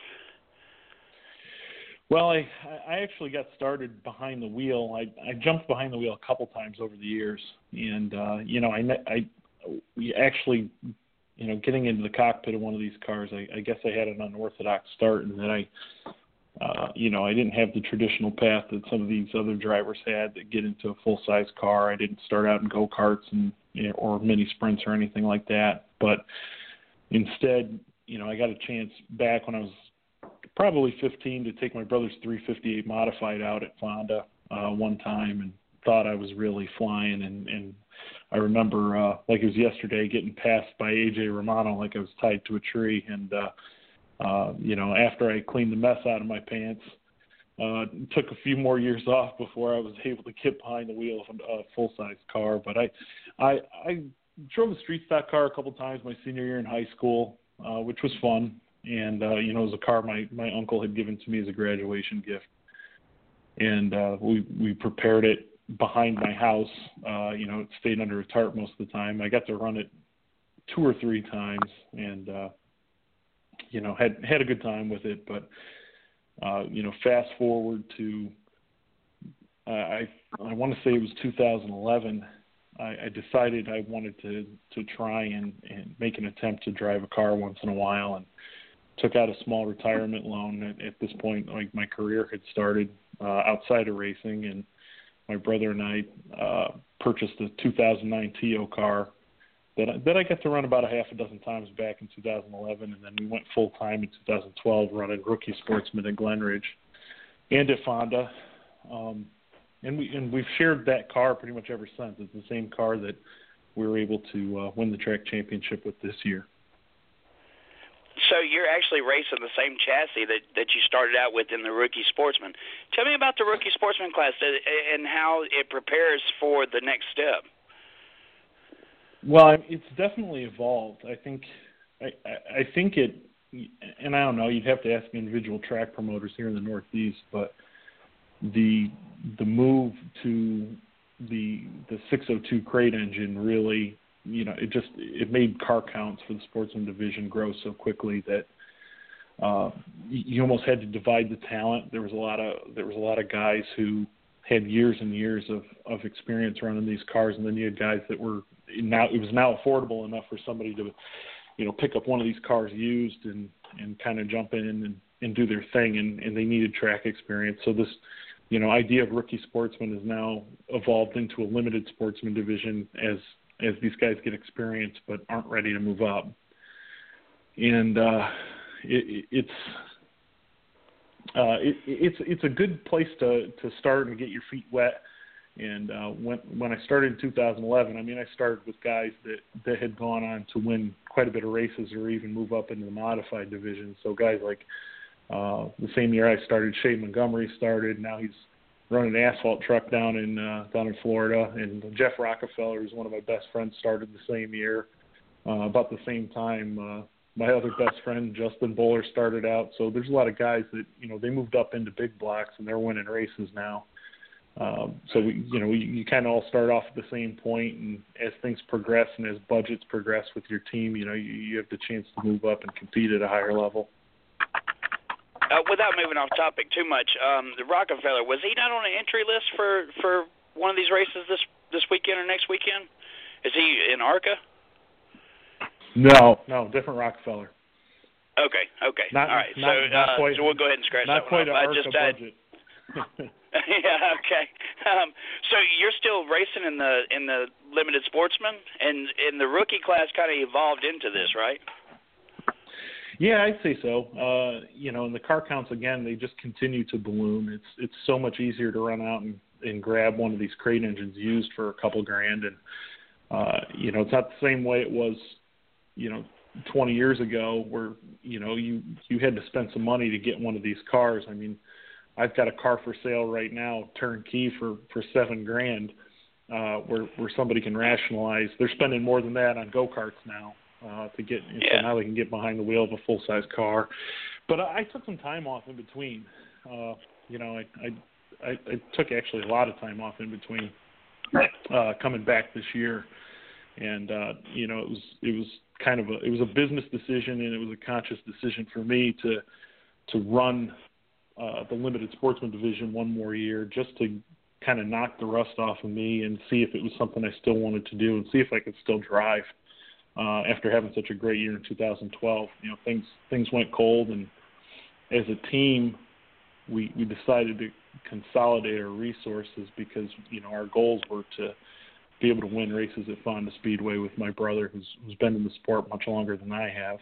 Well, I, I actually got started behind the wheel. I, I jumped behind the wheel a couple times over the years, and uh, you know, I, I we actually, you know, getting into the cockpit of one of these cars, I, I guess I had an unorthodox start, and that I, uh, you know, I didn't have the traditional path that some of these other drivers had that get into a full size car. I didn't start out in go karts and you know, or mini sprints or anything like that, but instead, you know, I got a chance back when I was probably fifteen to take my brother's three fifty-eight modified out at Fonda uh, one time, and thought I was really flying. And, and I remember, uh, like it was yesterday, getting passed by A J Romano like I was tied to a tree. And, uh, uh, you know, after I cleaned the mess out of my pants, uh, it took a few more years off before I was able to get behind the wheel of a full-size car. But I, I, I drove a street stock car a couple times my senior year in high school, uh, which was fun. And, uh, you know, it was a car my, my uncle had given to me as a graduation gift. And uh, we, we prepared it behind my house. Uh, you know, it stayed under a tarp most of the time. I got to run it two or three times and, uh, you know, had had a good time with it. But, uh, you know, fast forward to, uh, I, I want to say it was two thousand eleven, I, I decided I wanted to, to try and, and make an attempt to drive a car once in a while, and took out a small retirement loan. At, at this point, like, my career had started uh, outside of racing, and my brother and I uh, purchased a two thousand nine T O car that I, that I got to run about a half a dozen times back in two thousand eleven, and then we went full time in two thousand twelve running Rookie Sportsman at Glenridge and at Fonda. Um, and we and we've shared that car pretty much ever since. It's the same car that we were able to uh, win the track championship with this year. So you're actually racing the same chassis that, that you started out with in the Rookie Sportsman. Tell me about the Rookie Sportsman class and how it prepares for the next step. Well, it's definitely evolved. I think, I, I think it, and I don't know, you'd have to ask individual track promoters here in the Northeast, but the the move to the the six oh two crate engine really, you know, it just it made car counts for the Sportsman division grow so quickly that uh, you almost had to divide the talent. There was a lot of there was a lot of guys who had years and years of, of experience running these cars, and then you had guys that were now it was now affordable enough for somebody to, you know, pick up one of these cars used and, and kind of jump in and, and do their thing, and, and they needed track experience. So this, you know, idea of Rookie Sportsman has now evolved into a limited sportsman division as as these guys get experience but aren't ready to move up. And uh, it, it's uh, it, it's it's a good place to, to start and get your feet wet. And uh, when when I started in two thousand eleven, I mean, I started with guys that, that had gone on to win quite a bit of races or even move up into the modified division. So guys like uh, the same year I started, Shea Montgomery started. Now he's running an asphalt truck down in uh, down in Florida. And Jeff Rockefeller, who's one of my best friends, started the same year. Uh, about the same time, uh, my other best friend, Justin Bowler, started out. So there's a lot of guys that, you know, they moved up into big blocks and they're winning races now. Um, so, we, you know, you, you kind of all start off at the same point, and as things progress and as budgets progress with your team, you know, you, you have the chance to move up and compete at a higher level. Uh, without moving off topic too much, um, the Rockefeller, was he not on an entry list for, for one of these races this, this weekend or next weekend? Is he in ARCA? No, no, different Rockefeller. Okay, okay, not, all right. Not, so, not uh, quite, so we'll go ahead and scratch not that quite one off. Not I quite just ARCA had, budget. yeah, okay. Um, so you're still racing in the in the limited sportsman, and in the rookie class kind of evolved into this, right? Yeah, I'd say so. Uh, you know, and the car counts again, they just continue to balloon. It's it's so much easier to run out and, and grab one of these crate engines used for a couple grand, and uh, you know, it's not the same way it was, you know, twenty years ago, where you know you you had to spend some money to get one of these cars. I mean, I've got a car for sale right now, turnkey for, for seven grand, uh, where where somebody can rationalize. They're spending more than that on go-karts now uh, to get. Yeah. So now they can get behind the wheel of a full-size car. But I, I took some time off in between. Uh, you know, I, I I I took actually a lot of time off in between uh, coming back this year, and uh, you know it was it was kind of a it was a business decision, and it was a conscious decision for me to to run Uh, the limited sportsman division one more year, just to kind of knock the rust off of me and see if it was something I still wanted to do and see if I could still drive uh, after having such a great year in two thousand twelve. You know, things things went cold, and as a team, we we decided to consolidate our resources because you know our goals were to be able to win races at Fonda Speedway with my brother, who's who's been in the sport much longer than I have.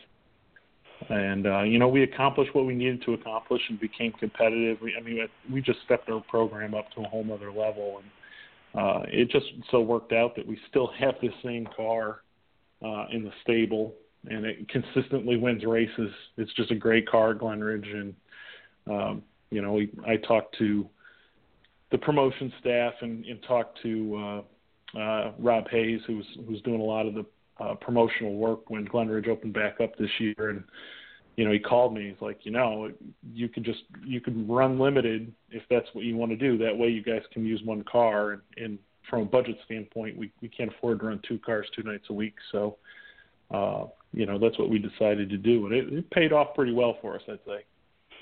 And, uh, you know, we accomplished what we needed to accomplish and became competitive. We, I mean, we just stepped our program up to a whole other level. And uh, it just so worked out that we still have the same car uh, in the stable, and it consistently wins races. It's just a great car, Glenridge. And, um, you know, we, I talked to the promotion staff and, and talked to uh, uh, Rob Hayes, who's, who's doing a lot of the Uh, promotional work when Glenridge opened back up this year, and you know he called me. He's like, you know, you could just you could run limited if that's what you want to do. That way, you guys can use one car, and, and from a budget standpoint, we we can't afford to run two cars two nights a week. So, uh, you know, that's what we decided to do, and it, it paid off pretty well for us, I'd say.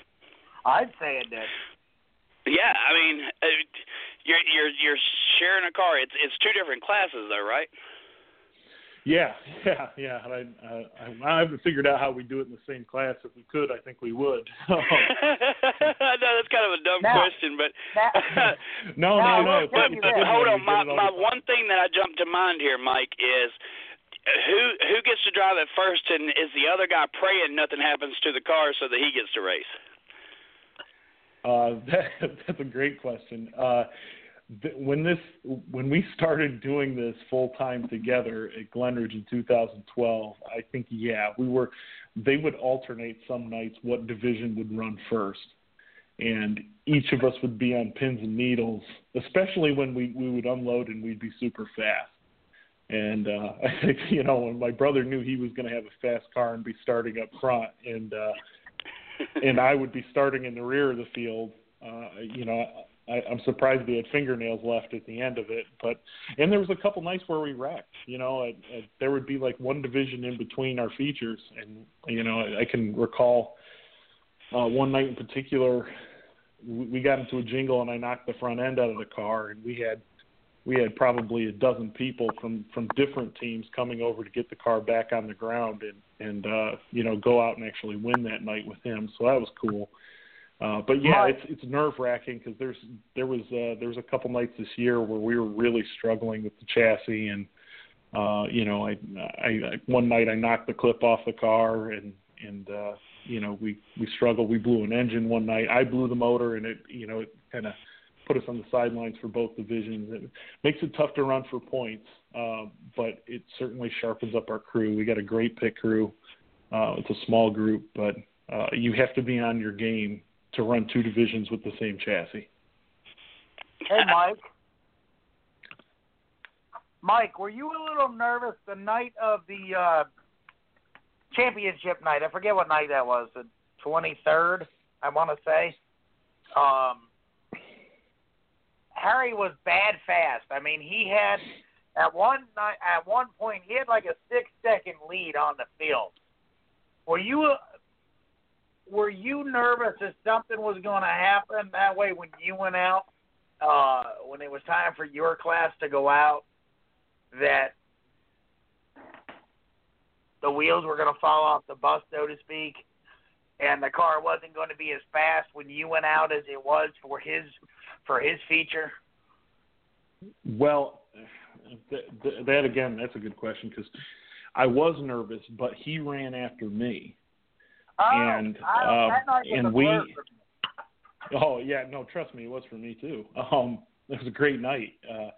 I'd say it did. Yeah, I mean, uh, you're you're you're sharing a car. It's it's two different classes, though, right? Yeah, yeah, yeah. I, uh, I, I haven't figured out how we do it in the same class. If we could, I think we would. I know that's kind of a dumb now, question, but now, no, no, no. no. But, you but that. hold on, my my one thing that I jumped to mind here, Mike, is who who gets to drive it first, and is the other guy praying nothing happens to the car so that he gets to race? Uh, that, that's a great question. Uh, When this, when we started doing this full time together at Glenridge in two thousand twelve, I think yeah, we were. They would alternate some nights what division would run first, and each of us would be on pins and needles, especially when we, we would unload and we'd be super fast. And uh, I think you know when my brother knew he was going to have a fast car and be starting up front, and uh, and I would be starting in the rear of the field, uh, you know. I, I'm surprised they had fingernails left at the end of it, but and there was a couple nights where we wrecked. You know, I, I, there would be like one division in between our features, and you know, I, I can recall uh, one night in particular, we, we got into a jingle and I knocked the front end out of the car, and we had we had probably a dozen people from, from different teams coming over to get the car back on the ground and and uh, you know go out and actually win that night with him. So that was cool. Uh, but yeah, it's it's nerve wracking because there's there was uh, there was a couple nights this year where we were really struggling with the chassis, and uh, you know I, I, I one night I knocked the clip off the car, and and uh, you know, we, we struggled. We blew an engine one night. I blew the motor, and it, you know, it kind of put us on the sidelines for both divisions. It makes it tough to run for points, uh, but it certainly sharpens up our crew. We got a great pit crew. Uh, it's a small group, but uh, you have to be on your game to run two divisions with the same chassis. Hey, Mike. Mike, were you a little nervous the night of the uh, championship night? I forget what night that was, the twenty-third, I want to say. Um, Harry was bad fast. I mean, he had, at one night, at one point, he had like a six-second lead on the field. Were you were you nervous that something was going to happen that way when you went out, uh, when it was time for your class to go out, that the wheels were going to fall off the bus, so to speak, and the car wasn't going to be as fast when you went out as it was for his for his feature? Well, th- th- that again, that's a good question, because I was nervous, but he ran after me. Oh, and I, uh, that night was and a we blur for me. oh yeah no trust me, it was for me too. Um, it was a great night. Uh,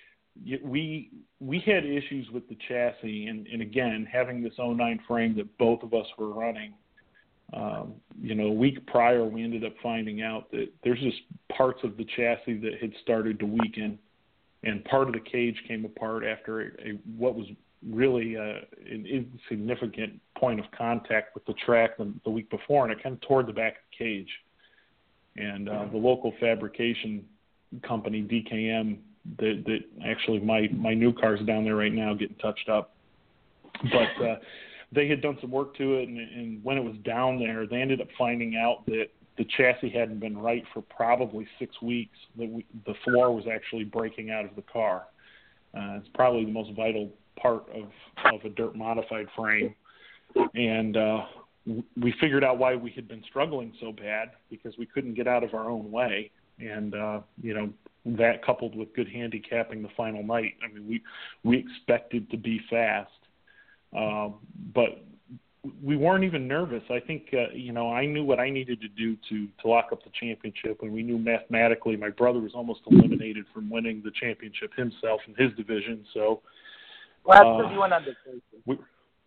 we we had issues with the chassis, and, and again, having this oh nine frame that both of us were running. Um, you know, a week prior, we ended up finding out that there's just parts of the chassis that had started to weaken, and part of the cage came apart after a, a what was really uh, an insignificant point of contact with the track the, the week before, and it kind of tore the back of the cage. And uh, the local fabrication company, D K M, that, that actually my, my new car's down there right now getting touched up. But uh, they had done some work to it, and, and when it was down there, they ended up finding out that the chassis hadn't been right for probably six weeks. The, the floor was actually breaking out of the car. Uh, it's probably the most vital part of, of a dirt modified frame. And uh, we figured out why we had been struggling so bad, because we couldn't get out of our own way. And, uh, you know, that coupled with good handicapping the final night. I mean, we, we expected to be fast, uh, but we weren't even nervous. I think, uh, you know, I knew what I needed to do to, to lock up the championship, and we knew mathematically my brother was almost eliminated from winning the championship himself in his division. So, well, that's because uh, you went on vacation. We,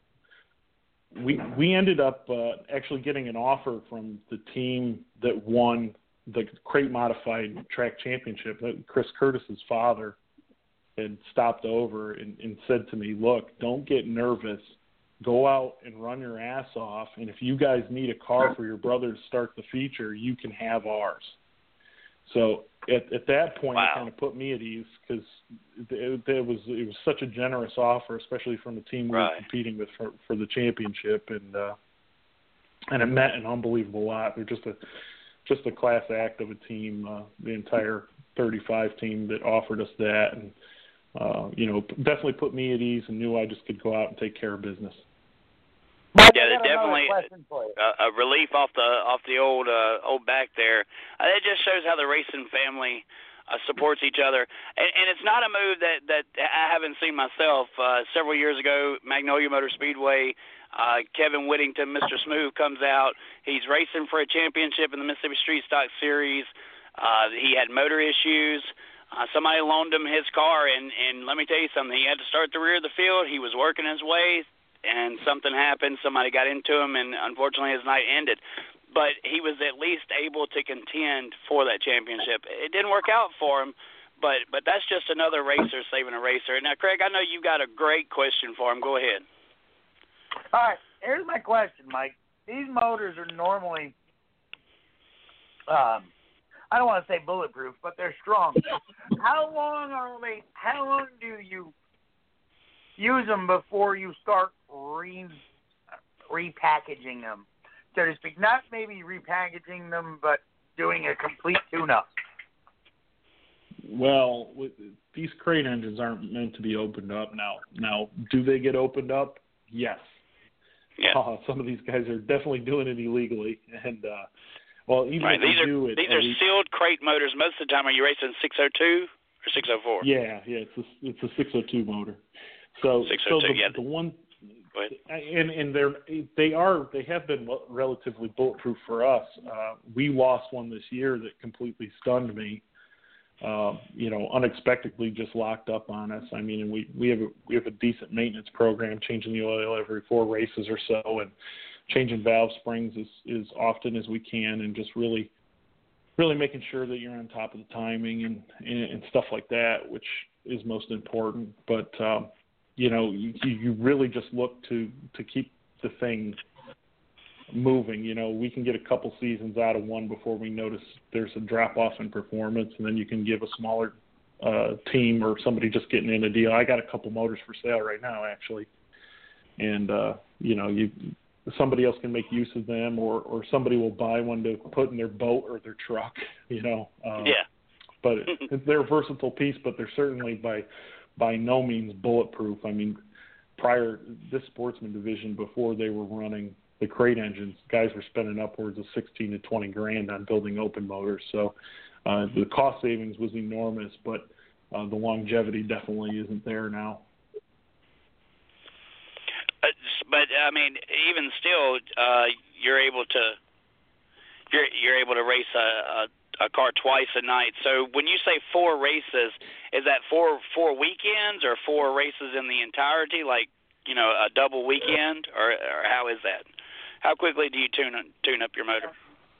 we, we ended up uh, actually getting an offer from the team that won the crate modified track championship. Chris Curtis's father had stopped over and, and said to me, look, don't get nervous. Go out and run your ass off, and if you guys need a car for your brother to start the feature, you can have ours. So at, at that point, wow. It kind of put me at ease, because it, it was it was such a generous offer, especially from the team we right. were competing with for, for the championship, and uh, and it meant an unbelievable lot. They're just a just a class act of a team, uh, the entire thirty-five team that offered us that, and uh, you know, definitely put me at ease and knew I just could go out and take care of business. Yeah, they're definitely a, a relief off the off the old uh, old back there. Uh, it just shows how the racing family uh, supports each other, and, and it's not a move that, that I haven't seen myself. Uh, several years ago, Magnolia Motor Speedway, uh, Kevin Whittington, Mister Smooth, comes out. He's racing for a championship in the Mississippi Street Stock Series. Uh, he had motor issues. Uh, somebody loaned him his car, and, and let me tell you something. He had to start the rear of the field. He was working his way, and something happened. Somebody got into him, and unfortunately his night ended. But he was at least able to contend for that championship. It didn't work out for him, but but that's just another racer saving a racer. Now, Craig, I know you've got a great question for him. Go ahead. All right, here's my question, Mike. These motors are normally, um, I don't want to say bulletproof, but they're strong. How long are they? How long do you use them before you start re repackaging them, so to speak? Not maybe repackaging them, but doing a complete tune-up. Well, these crate engines aren't meant to be opened up. Now, now, do they get opened up? Yes. Yeah. Uh, some of these guys are definitely doing it illegally, and uh, well, even right. if these they are do it, these are least, sealed crate motors. Most of the time, are you racing six oh two or six oh four? Yeah, yeah, it's a it's a six oh two motor. So, six oh two, so the, yeah. the one Go ahead. And and they're they are they have been relatively bulletproof for us. Uh, we lost one this year that completely stunned me. Uh, you know, unexpectedly just locked up on us. I mean, and we we have a, we have a decent maintenance program, changing the oil every four races or so, and changing valve springs as, as often as we can, and just really really making sure that you're on top of the timing and and, and stuff like that, which is most important. But um, you know, you, you really just look to, to keep the thing moving. You know, we can get a couple seasons out of one before we notice there's a drop-off in performance, and then you can give a smaller uh, team or somebody just getting in a deal. I got a couple motors for sale right now, actually. And, uh, you know, you somebody else can make use of them, or, or somebody will buy one to put in their boat or their truck, you know. Uh, yeah. But it, they're a versatile piece, but they're certainly by – by no means bulletproof. I mean, prior this Sportsman division, before they were running the crate engines, guys were spending upwards of sixteen to twenty grand on building open motors. So uh, the cost savings was enormous, but uh, the longevity definitely isn't there now. Uh, but I mean, even still, uh, you're able to you're you're able to race a, a a car twice a night. So when you say four races, is that four four weekends or four races in the entirety, like, you know, a double weekend, or, or how is that? How quickly do you tune tune up your motor?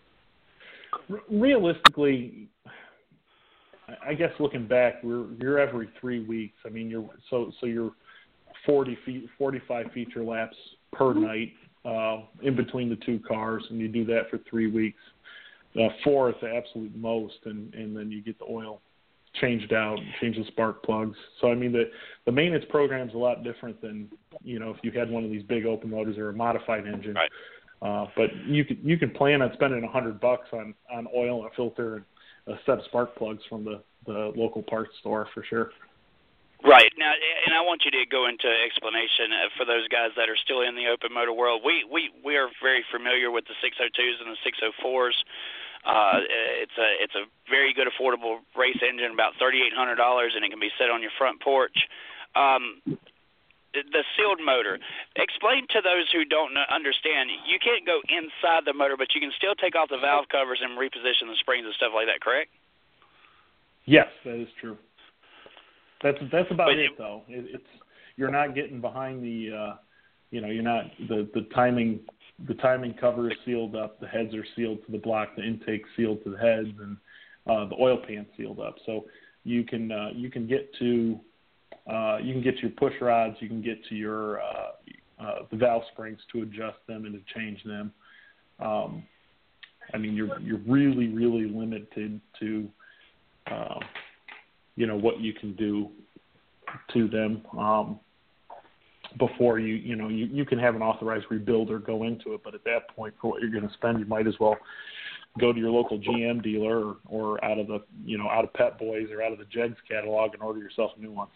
Realistically, I guess looking back, we're you're every three weeks. I mean, you're so so you're forty feet, forty-five feature laps per night uh, in between the two cars, and you do that for three weeks. Uh, four is the absolute most, and, and then you get the oil changed out, change the spark plugs. So, I mean, the, the maintenance program is a lot different than, you know, if you had one of these big open motors or a modified engine. Right. Uh, but you can you can plan on spending a hundred bucks on, on oil and a filter and a set of spark plugs from the, the local parts store for sure. Right. Now, and I want you to go into explanation for those guys that are still in the open motor world. We we, we are very familiar with the six oh twos and the six oh fours. Uh, it's a it's a very good affordable race engine, about thirty-eight hundred dollars, and it can be set on your front porch. Um, the sealed motor. Explain to those who don't know, understand. You can't go inside the motor, but you can still take off the valve covers and reposition the springs and stuff like that. Correct? Yes, that is true. That's that's about but it, though. It, it's you're not getting behind the, uh, you know, you're not the, the timing. The timing cover is sealed up. The heads are sealed to the block. The intake sealed to the heads, and uh, the oil pan sealed up. So you can uh, you can get to uh, you can get to your push rods. You can get to your uh, uh, the valve springs to adjust them and to change them. Um, I mean, you're you're really really limited to. Uh, you know, what you can do to them um, before you, you know, you, you can have an authorized rebuilder go into it. But at that point, for what you're going to spend, you might as well go to your local G M dealer or, or out of the, you know, out of Pet Boys or out of the Jegs catalog and order yourself a new one.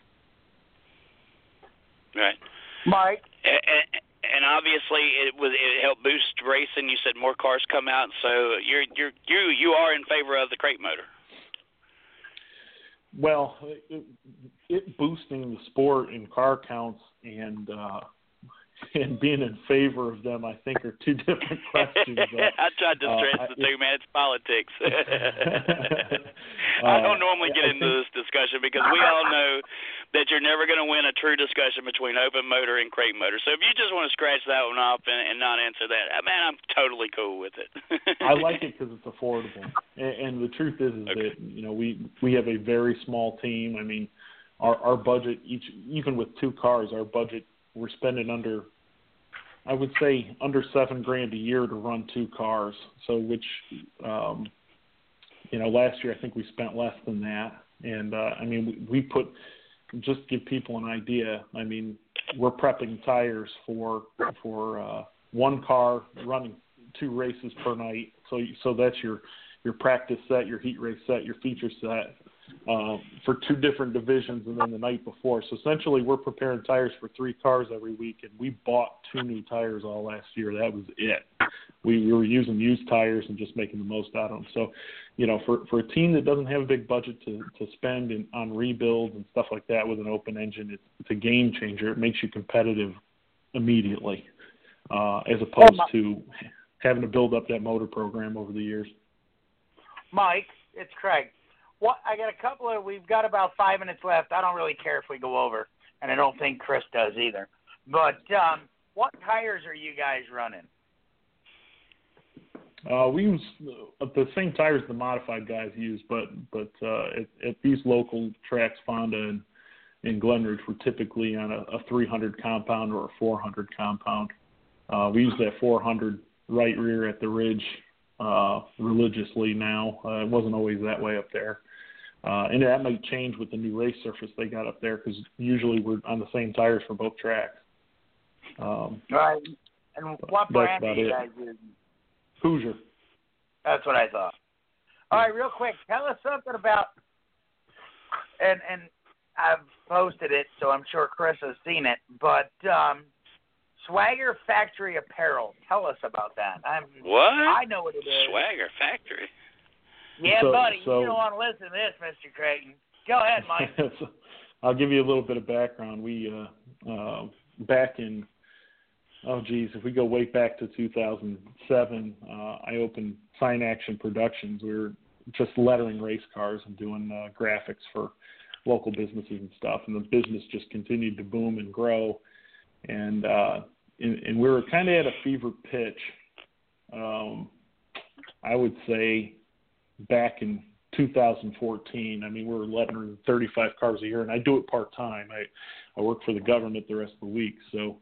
Right. Mike? And, and obviously it was, it helped boost racing. You said more cars come out. So you're, you're, you, you are in favor of the crate motor. Well, it, it boosting the sport in car counts and uh, and being in favor of them, I think, are two different questions. I tried to stress uh, the two, man. It's politics. uh, I don't normally get I into think, this discussion because we all know that you're never going to win a true discussion between open motor and crate motor. So if you just want to scratch that one off and, and not answer that, man, I'm totally cool with it. I like it because it's affordable. And, and the truth is, is okay. that, you know, we, we have a very small team. I mean, our, our budget, each even with two cars, our budget, we're spending under, I would say, under seven grand a year to run two cars. So which, um, you know, last year I think we spent less than that. And, uh, I mean, we, we put, just to give people an idea, I mean, we're prepping tires for for uh, one car running two races per night. So so that's your, your practice set, your heat race set, your feature set uh, for two different divisions, and then the night before. So essentially we're preparing tires for three cars every week, and we bought two new tires all last year. That was it. We, we were using used tires and just making the most out of them. So, you know, for, for a team that doesn't have a big budget to, to spend in, on rebuilds and stuff like that with an open engine, it's, it's a game changer. It makes you competitive immediately, uh, as opposed to having to build up that motor program over the years. Mike, it's Craig. What I got a couple of. We've got about five minutes left. I don't really care if we go over, and I don't think Chris does either. But um, what tires are you guys running? Uh, we use the same tires the modified guys use, but but uh, at, at these local tracks, Fonda and in Glenridge, we're typically on a, a three hundred compound or a four hundred compound. Uh, we use that four hundred right rear at the ridge uh, religiously now. Uh, it wasn't always that way up there. Uh, and that might change with the new race surface they got up there, because usually we're on the same tires for both tracks. Um, right. And what brand are you guys using? Hoosier. That's what I thought. All right, real quick, tell us something about, and and I've posted it, so I'm sure Chris has seen it, but um, Swagger Factory Apparel. Tell us about that. I'm, what? I know what it is. Swagger Factory. Yeah, so, buddy, so, you don't want to listen to this, Mister Creighton. Go ahead, Mike. so I'll give you a little bit of background. We, uh, uh, back in, oh, geez, if we go way back to two thousand seven, uh, I opened Sign Action Productions. We were just lettering race cars and doing uh, graphics for local businesses and stuff, and the business just continued to boom and grow. And, uh, and, and we were kind of at a fever pitch, um, I would say, back in two thousand fourteen. I mean, we were lettering thirty-five cars a year, and I do it part-time. I, I work for the government the rest of the week. So,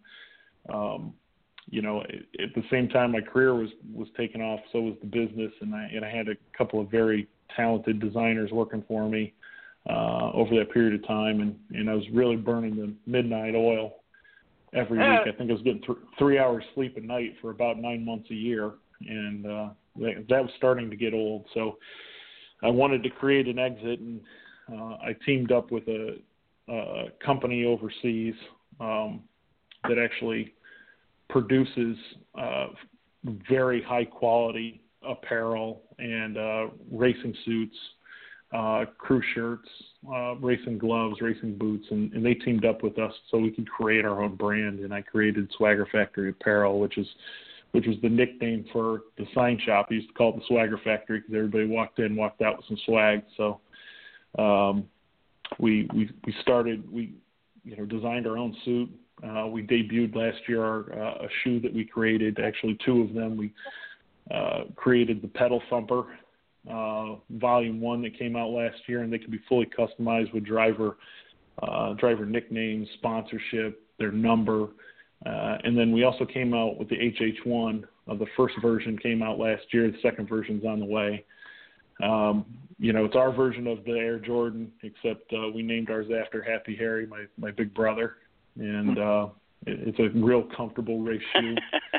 um, you know, at the same time my career was, was taking off, so was the business, and I, and I had a couple of very talented designers working for me uh, over that period of time, and, and I was really burning the midnight oil every week. I think I was getting th- three hours sleep a night for about nine months a year, and uh, that, that was starting to get old. So I wanted to create an exit, and uh, I teamed up with a, a company overseas um, that actually produces uh, very high quality apparel and uh, racing suits, uh, crew shirts, uh, racing gloves, racing boots, and, and they teamed up with us so we could create our own brand. And I created Swagger Factory Apparel, which is which was the nickname for the sign shop. I used to call it the Swagger Factory because everybody walked in, walked out with some swag. So um, we we we started we you know designed our own suit. Uh, we debuted last year our, uh, a shoe that we created, actually two of them. We uh, created the Pedal Thumper uh, Volume One that came out last year, and they can be fully customized with driver uh, driver nicknames, sponsorship, their number. Uh, and then we also came out with the H H one. Uh, the first version came out last year. The second version's on the way. Um, you know, it's our version of the Air Jordan, except uh, we named ours after Happy Harry, my, my big brother. And uh, it, it's a real comfortable race shoe.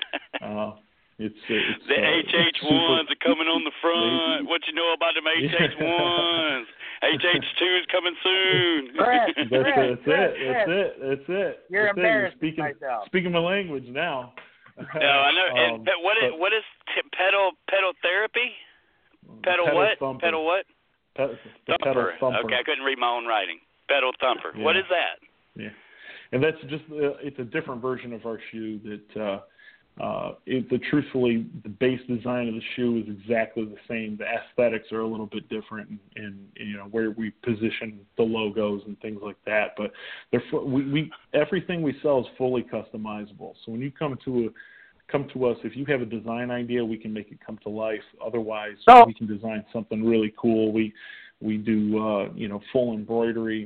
Uh, it's, it's the uh, H H ones are coming on the front. What you know about them H H ones? H H two is coming soon. Chris, That's, Chris, that's Chris, it. Chris. That's it. That's it. You're that's embarrassing it. You're speaking, myself. speaking my language now. No, I know. um, and, but what is but, what is t- pedal pedal therapy? Pedal, pedal what? Thumper. Pedal what? Pe- the Thumper. Pedal Thumper. Okay, I couldn't read my own writing. Pedal Thumper. Yeah. What is that? Yeah, and that's just uh, it's a different version of our shoe that. Uh, Uh, it, the truthfully, the base design of the shoe is exactly the same. The aesthetics are a little bit different, and, and you know where we position the logos and things like that. But they're we, we everything we sell is fully customizable. So when you come to a come to us, if you have a design idea, we can make it come to life. Otherwise, so, we can design something really cool. We we do uh, you know full embroidery.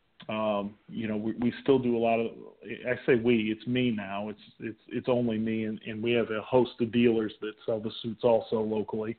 Um, you know, we, we still do a lot of, I say we, it's me now. It's, it's, it's only me. And, and we have a host of dealers that sell the suits also locally.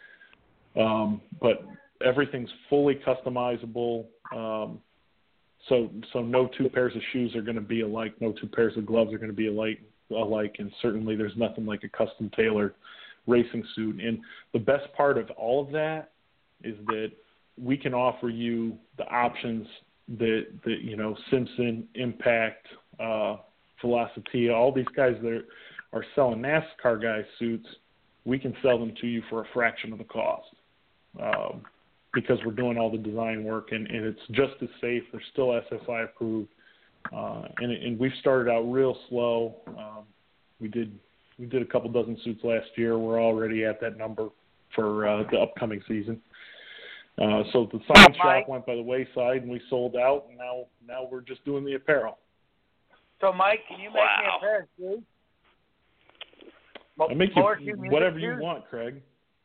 Um, but everything's fully customizable. Um, so, so no two pairs of shoes are going to be alike. No two pairs of gloves are going to be alike, alike. And certainly there's nothing like a custom tailored racing suit. And the best part of all of that is that we can offer you the options that, that you know, Simpson, Impact, uh, Velocity, all these guys that are, are selling NASCAR guys suits, we can sell them to you for a fraction of the cost um, because we're doing all the design work, and, and it's just as safe. They're still S S I approved. uh, and, and we've started out real slow. Um, we did we did a couple dozen suits last year. We're already at that number for uh, the upcoming season. Uh, so the sign shop went by the wayside, and we sold out, and now now we're just doing the apparel. So, Mike, can you make wow. me a pair of shoes? I make you whatever you want, Craig.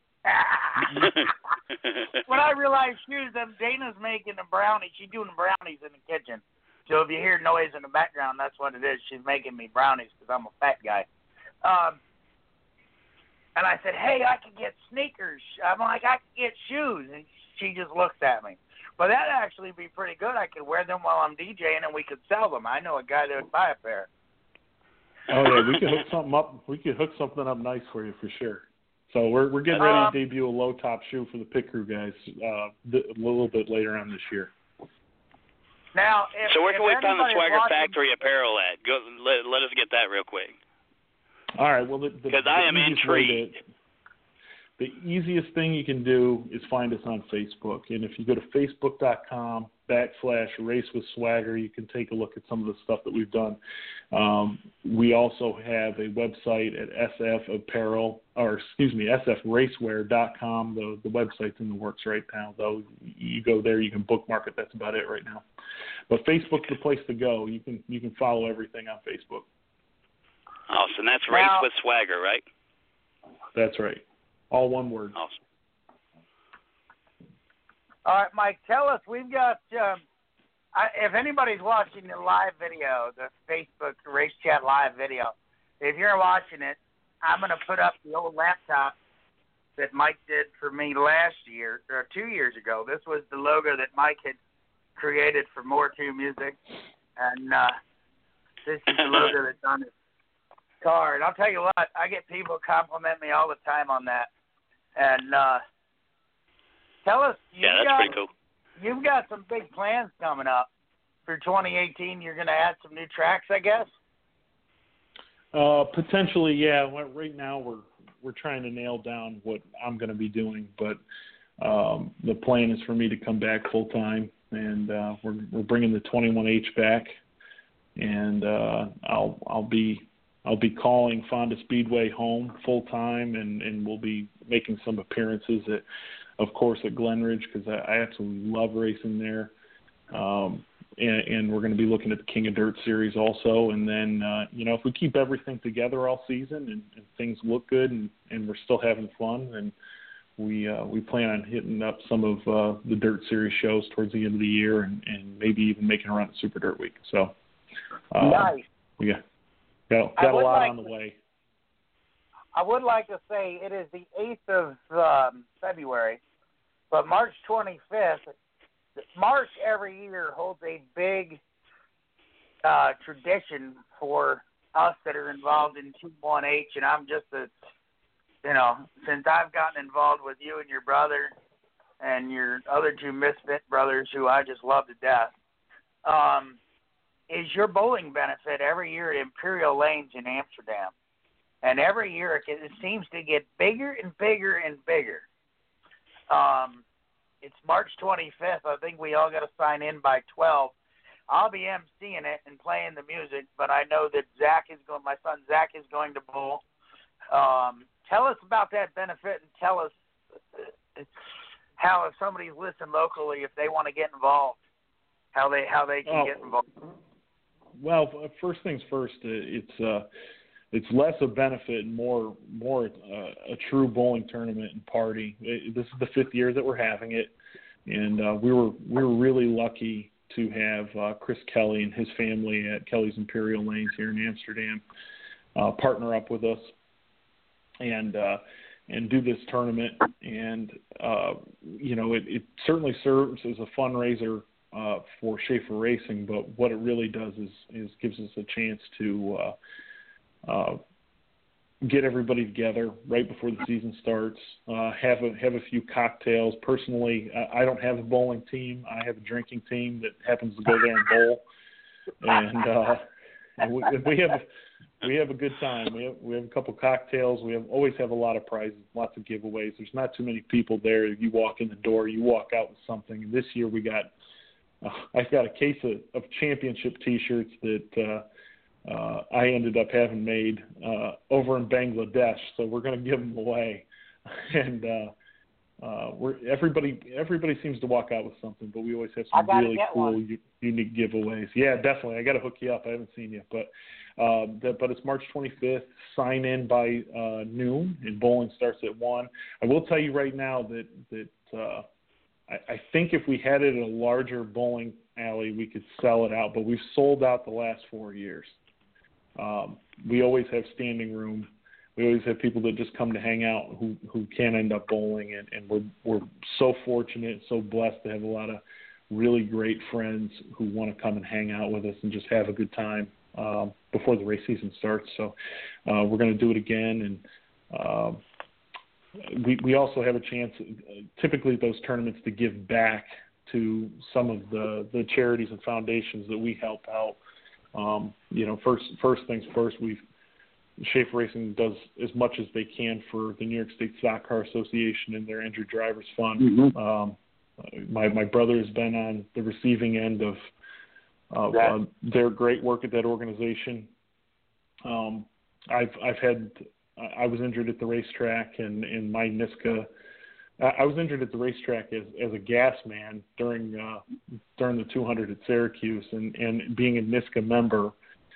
When I realized shoes, them Dana's making the brownies. She's doing the brownies in the kitchen. So if you hear noise in the background, that's what it is. She's making me brownies because I'm a fat guy. Um, and I said, hey, I could get sneakers. I'm like, I could get shoes. And she just looks at me. But that'd actually be pretty good. I could wear them while I'm DJing, and we could sell them. I know a guy that would buy a pair. Oh yeah, we could hook something up. We could hook something up nice for you for sure. So we're we're getting ready um, to debut a low top shoe for the Pit Crew guys uh, th- a little bit later on this year. Now, if, so where can if we find the Swagger watching, Factory apparel at? Go, let, let us get that real quick. All right. Well, because I am intrigued. The easiest thing you can do is find us on Facebook. And if you go to facebook.com backslash race with swagger, you can take a look at some of the stuff that we've done. Um, we also have a website at S F Apparel, or excuse me, S F racewear dot com. The, the website's in the works right now, though. You go there, you can bookmark it. That's about it right now. But Facebook's the place to go. You can you can follow everything on Facebook. Awesome. That's Race now, with Swagger, right? That's right. All one word. Awesome. All right, Mike, tell us, we've got, um, I, if anybody's watching the live video, the Facebook Race Chat live video, if you're watching it, I'm going to put up the old laptop that Mike did for me last year, or two years ago. This was the logo that Mike had created for More two Music, and uh, this is the logo that's on his car. And I'll tell you what, I get people compliment me all the time on that. And uh, tell us, you've, yeah, that's got, pretty cool. You've got some big plans coming up for twenty eighteen. You're going to add some new tracks, I guess? Uh, potentially, yeah. Right now we're we're trying to nail down what I'm going to be doing, but um, the plan is for me to come back full time, and uh, we're we're bringing the twenty-one H back, and uh, I'll I'll be I'll be calling Fonda Speedway home full time, and, and we'll be making some appearances at, of course, at Glenridge, because I, I absolutely love racing there. Um, and, and we're going to be looking at the King of Dirt Series also. And then, uh, you know, if we keep everything together all season and, and things look good and, and we're still having fun, then we uh, we plan on hitting up some of uh, the Dirt Series shows towards the end of the year, and, and maybe even making a run at Super Dirt Week. So, uh, nice. Yeah. Got, got a lot like on the way. I would like to say it is the eighth of um, February, but March twenty-fifth, March every year holds a big uh, tradition for us that are involved in T one H, and I'm just a, you know, since I've gotten involved with you and your brother and your other two Misfit brothers who I just love to death, um, is your bowling benefit every year at Imperial Lanes in Amsterdam. And every year it, it seems to get bigger and bigger and bigger. Um, it's March twenty-fifth. I think we all got to sign in by twelve. I'll be emceeing it and playing the music, but I know that Zach is going. My son Zach is going to bowl. Um, tell us about that benefit, and tell us how, if somebody's listening locally, if they want to get involved, how they how they can oh, get involved. Well, first things first. It's uh, it's less a benefit and more more uh, a true bowling tournament and party. It, this is the fifth year that we're having it, and uh, we were we were really lucky to have uh, Chris Kelly and his family at Kelly's Imperial Lanes here in Amsterdam uh, partner up with us and uh, and do this tournament. And uh, you know, it, it certainly serves as a fundraiser uh, for Schaefer Racing, but what it really does is is gives us a chance to uh, uh, get everybody together right before the season starts. Uh, have a have a few cocktails. Personally, I, I don't have a bowling team. I have a drinking team that happens to go there and bowl, and, uh, and we, we have we have a good time. We have we have a couple cocktails. We have always have a lot of prizes, lots of giveaways. There's not too many people there. You walk in the door, you walk out with something. And this year we got uh, I've got a case of, of championship T-shirts that uh, uh, I ended up having made uh, over in Bangladesh, so we're going to give them away. and uh, uh, we're everybody everybody seems to walk out with something, but we always have some really cool, u- unique giveaways. Yeah, definitely. I got to hook you up. I haven't seen you, but uh, the, but it's March twenty-fifth. Sign in by uh, noon, and bowling starts at one. I will tell you right now that that. Uh, I think if we had it at a larger bowling alley, we could sell it out, but we've sold out the last four years. Um, we always have standing room. We always have people that just come to hang out who, who can end up bowling, and, and we're we're so fortunate, so blessed to have a lot of really great friends who want to come and hang out with us and just have a good time um, before the race season starts. So uh, we're going to do it again, and um, We we also have a chance, uh, typically those tournaments, to give back to some of the, the charities and foundations that we help out. Um, you know, first first things first, we've Schaefer Racing does as much as they can for the New York State Stock Car Association and their Injured Drivers Fund. Mm-hmm. Um, my my brother has been on the receiving end of, of uh, their great work at that organization. Um, I've I've had. I was injured at the racetrack, and, and my Niska, I was injured at the racetrack as, as a gas man during uh, during the two hundred at Syracuse, and, and being a Niska member,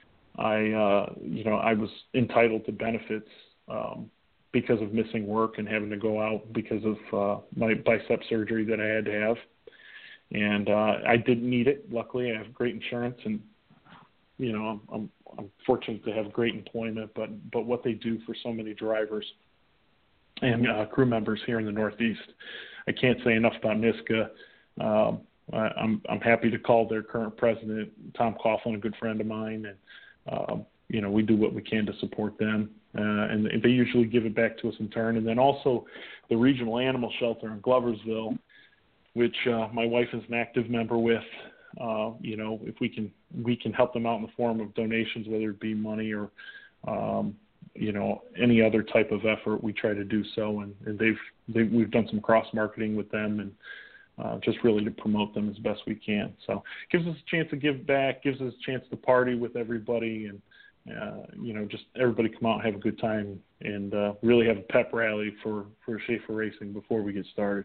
I uh, you know I was entitled to benefits um, because of missing work and having to go out because of uh, my bicep surgery that I had to have, and uh, I didn't need it. Luckily, I have great insurance, and you know I'm, I'm I'm fortunate to have great employment, but but what they do for so many drivers and uh, crew members here in the Northeast, I can't say enough about Niska. Um, I, I'm I'm happy to call their current president, Tom Coughlin, a good friend of mine, and um, you know we do what we can to support them, uh, and they usually give it back to us in turn. And then also the regional animal shelter in Gloversville, which uh, my wife is an active member with. Uh, you know, if we can, we can help them out in the form of donations, whether it be money or, um, you know, any other type of effort. We try to do so, and, and they've, they've we've done some cross marketing with them, and uh, just really to promote them as best we can. So it gives us a chance to give back, gives us a chance to party with everybody, and uh, you know, just everybody come out and have a good time, and uh, really have a pep rally for for Schaefer Racing before we get started.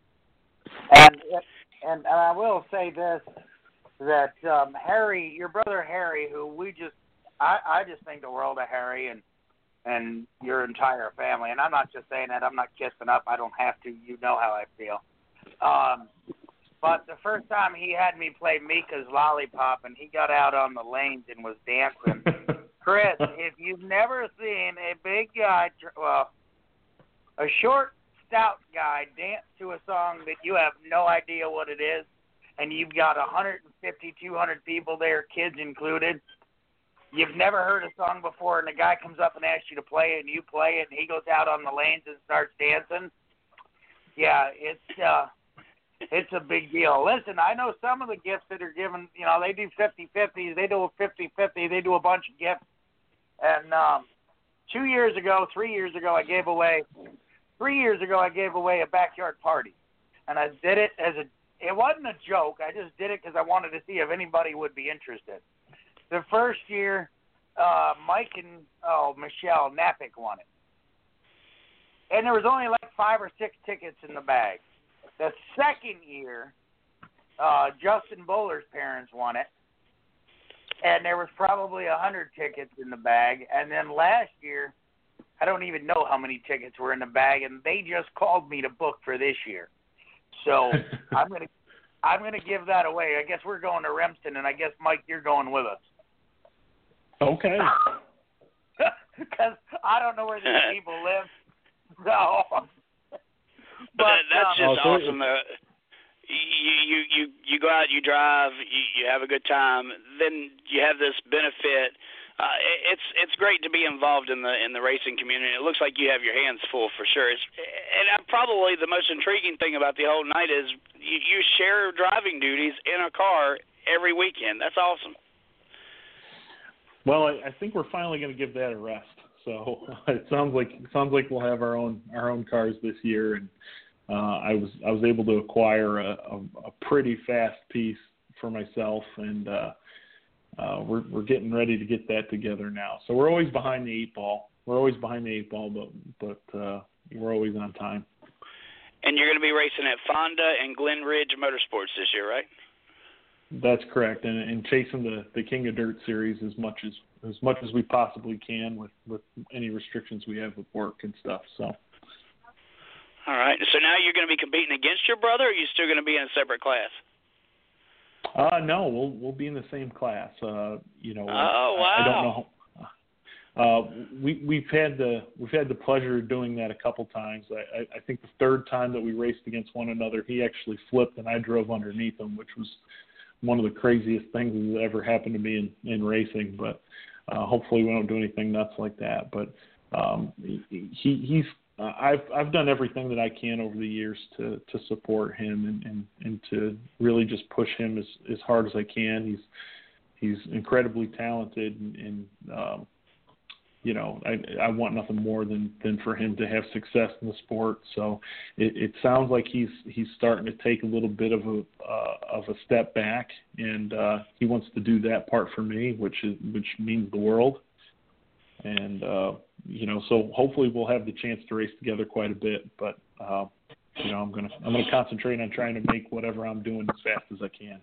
And and, and I will say this. That um, Harry, your brother Harry, who we just, I, I just think the world of Harry and and your entire family. And I'm not just saying that. I'm not kissing up. I don't have to. You know how I feel. Um, but the first time he had me play Mika's Lollipop, and he got out on the lanes and was dancing. Chris, if you've never seen a big guy, well, a short, stout guy dance to a song that you have no idea what it is, and you've got one hundred fifty, two hundred people there, kids included. You've never heard a song before, and the guy comes up and asks you to play it, and you play it, and he goes out on the lanes and starts dancing. Yeah, it's uh, it's a big deal. Listen, I know some of the gifts that are given, you know, they do fifty-fifties, they do a fifty-fifty, they do a bunch of gifts. And um, two years ago, three years ago, I gave away, three years ago, I gave away a backyard party. And I did it as a It wasn't a joke. I just did it because I wanted to see if anybody would be interested. The first year, uh, Mike and oh Michelle Napick won it, and there was only like five or six tickets in the bag. The second year, uh, Justin Bowler's parents won it, and there was probably a hundred tickets in the bag. And then last year, I don't even know how many tickets were in the bag, and they just called me to book for this year. So I'm gonna I'm gonna give that away. I guess we're going to Remsen, and I guess Mike, you're going with us. Okay. Because I don't know where these people live. So. But, but that's um, just oh, awesome. Uh, you you you you go out, you drive, you, you have a good time. Then you have this benefit. Uh, it's it's great to be involved in the in the racing community. It looks like you have your hands full for sure. It's, and uh, probably the most intriguing thing about the whole night is you, you share driving duties in a car every weekend. That's awesome. Well, I, I think we're finally going to give that a rest. So it sounds like it sounds like we'll have our own our own cars this year. And uh, I was I was able to acquire a, a, a pretty fast piece for myself, and uh, uh, we're we're getting ready to get that together now. So we're always behind the eight ball. We're always behind the eight ball, but but uh, we're always on time. And you're going to be racing at Fonda and Glen Ridge Motorsports this year, right? That's correct, and, and chasing the, the King of Dirt series as much as as much as we possibly can with, with any restrictions we have with work and stuff. So. All right. So now you're going to be competing against your brother, or are you still going to be in a separate class? Uh, no, we'll we'll be in the same class. Uh, you know. Oh wow. I, I don't know. Uh, we we've had the we've had the pleasure of doing that a couple times. I, I, I think the third time that we raced against one another, he actually flipped and I drove underneath him, which was one of the craziest things that ever happened to me in, in racing. But uh, hopefully we don't do anything nuts like that. But um, he he's uh, I've I've done everything that I can over the years to, to support him and, and, and to really just push him as, as hard as I can. He's he's incredibly talented and, and um, you know, I, I want nothing more than, than for him to have success in the sport. So it, it sounds like he's he's starting to take a little bit of a uh, of a step back, and uh, he wants to do that part for me, which is which means the world. And uh, you know, so hopefully we'll have the chance to race together quite a bit. But uh, you know, I'm gonna I'm gonna concentrate on trying to make whatever I'm doing as fast as I can.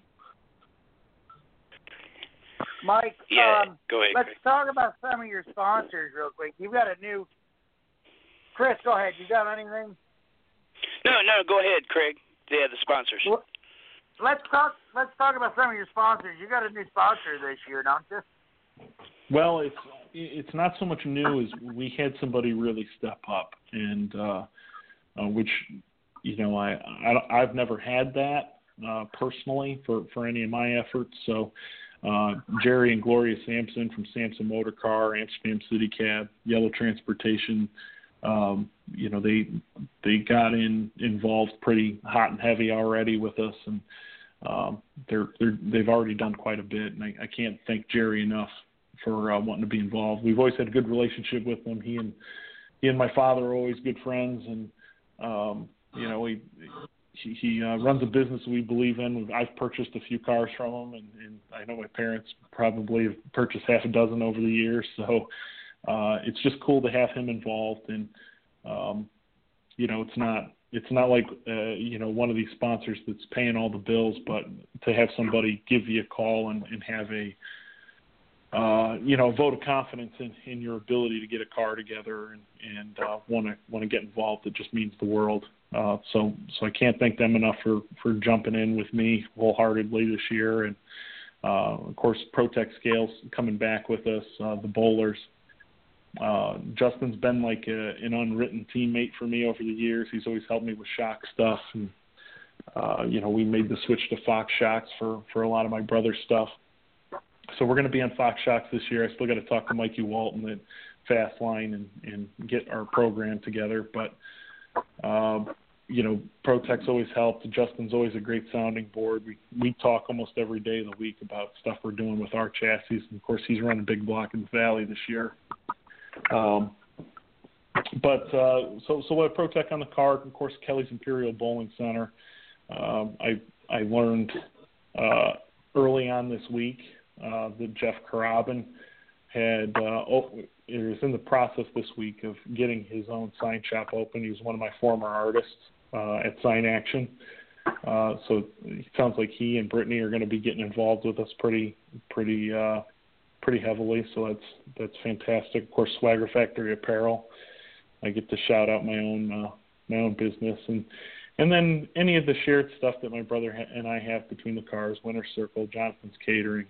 Mike, yeah, um, go ahead, let's Craig. talk about some of your sponsors real quick. You've got a new – Chris, go ahead. You got anything? No, no, go ahead, Craig. Yeah, the sponsors. Well, let's talk Let's talk about some of your sponsors. You got a new sponsor this year, don't you? Well, it's it's not so much new as we had somebody really step up, and uh, uh, which, you know, I, I, I've never had that uh, personally for, for any of my efforts, so – Uh, Jerry and Gloria Sampson from Sampson Motor Car, Amsterdam City Cab, Yellow Transportation, um, you know, they they got in involved pretty hot and heavy already with us, and um, they're, they're they've already done quite a bit, and I, I can't thank Jerry enough for uh, wanting to be involved. We've always had a good relationship with him. He and he and my father are always good friends, and um, you know, he. He, he uh, runs a business we believe in. I've purchased a few cars from him, and, and I know my parents probably have purchased half a dozen over the years. So uh, it's just cool to have him involved. And um, you know, it's not it's not like uh, you know, one of these sponsors that's paying all the bills, but to have somebody give you a call and, and have a uh, you know, vote of confidence in, in your ability to get a car together and and uh, want to want to get involved, it just means the world. Uh, so so I can't thank them enough for, for jumping in with me wholeheartedly this year. And, uh, of course, Protec Scales coming back with us, uh, the bowlers. Uh, Justin's been like a, an unwritten teammate for me over the years. He's always helped me with shock stuff. And, uh, you know, we made the switch to Fox Shocks for, for a lot of my brother's stuff. So we're going to be on Fox Shocks this year. I still got to talk to Mikey Walton at Fastline and, and get our program together. But, um, you know, Protec's always helped. Justin's always a great sounding board. We we talk almost every day of the week about stuff we're doing with our chassis. And, of course, he's running Big Block in the Valley this year. Um, but uh, so so we have Protec on the card. Of course, Kelly's Imperial Bowling Center. Um, I I learned uh, early on this week uh, that Jeff Carabin had uh, oh, he was in the process this week of getting his own sign shop open. He was one of my former artists uh, at Sign Action. Uh, so it sounds like he and Brittany are going to be getting involved with us pretty, pretty, uh, pretty heavily. So that's that's fantastic. Of course, Swagger Factory Apparel. I get to shout out my own uh, my own business, and and then any of the shared stuff that my brother and I have between the cars. Winter Circle, Jonathan's Catering.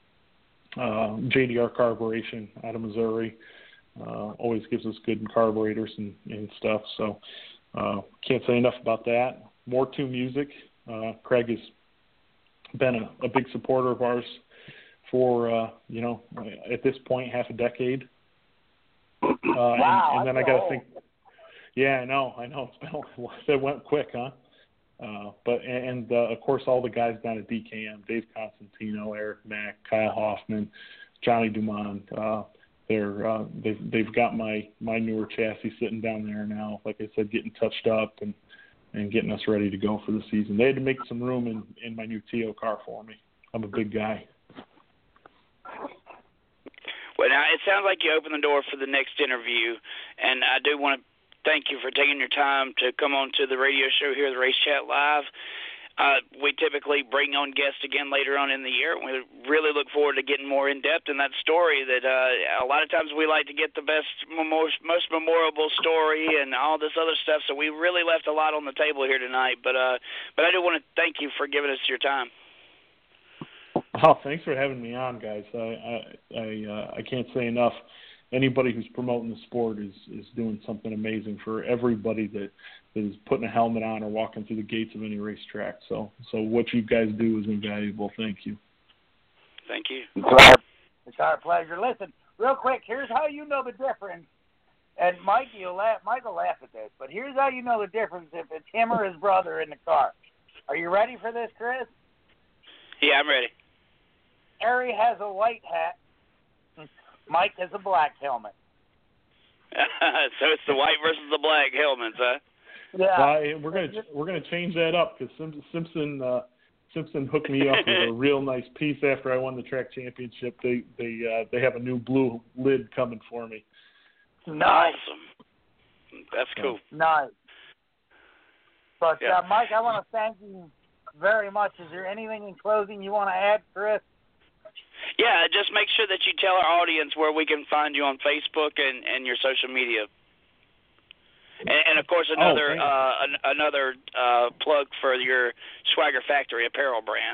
Uh, J D R Carburation out of Missouri uh, always gives us good carburetors and, and stuff. So uh, can't say enough about that. More to Music. Uh, Craig has been a, a big supporter of ours for uh, you know, at this point half a decade. Uh, wow, and, and then I got to think. Yeah, I know, I know. It's been a, it went quick, huh? Uh, but and uh, of course all the guys down at D K M, Dave Constantino, Eric Mack, Kyle Hoffman, Johnny Dumont. Uh, they're uh, they've they've got my, my newer chassis sitting down there now. Like I said, getting touched up and, and getting us ready to go for the season. They had to make some room in, in my new T O car for me. I'm a big guy. Well, now it sounds like you opened the door for the next interview, and I do want to thank you for taking your time to come on to the radio show here, the Race Chat Live. Uh, we typically bring on guests again later on in the year. We really look forward to getting more in-depth in that story that uh, a lot of times we like to get the best, most, most memorable story and all this other stuff, so we really left a lot on the table here tonight. But, uh, but I do want to thank you for giving us your time. Oh, thanks for having me on, guys. I I I, uh, I can't say enough. Anybody who's promoting the sport is, is doing something amazing for everybody that, that is putting a helmet on or walking through the gates of any racetrack. So so what you guys do is invaluable. Thank you. Thank you. It's our, it's our pleasure. Listen, real quick, here's how you know the difference. And Mike, you'll laugh, Mike will laugh at this, but here's how you know the difference if it's him or his brother in the car. Are you ready for this, Chris? Yeah, I'm ready. Harry has a white hat. Mike has a black helmet. So it's the white versus the black helmets, huh? Yeah. Uh, we're gonna we're gonna change that up because Simpson uh, Simpson hooked me up with a real nice piece after I won the track championship. They they uh, they have a new blue lid coming for me. Nice. Awesome. That's cool. Nice. But Yeah. uh, Mike, I want to thank you very much. Is there anything in closing you want to add, Chris? Yeah, just make sure that you tell our audience where we can find you on Facebook and, and your social media. And, and of course, another oh, uh, an, another uh, plug for your Swagger Factory apparel brand.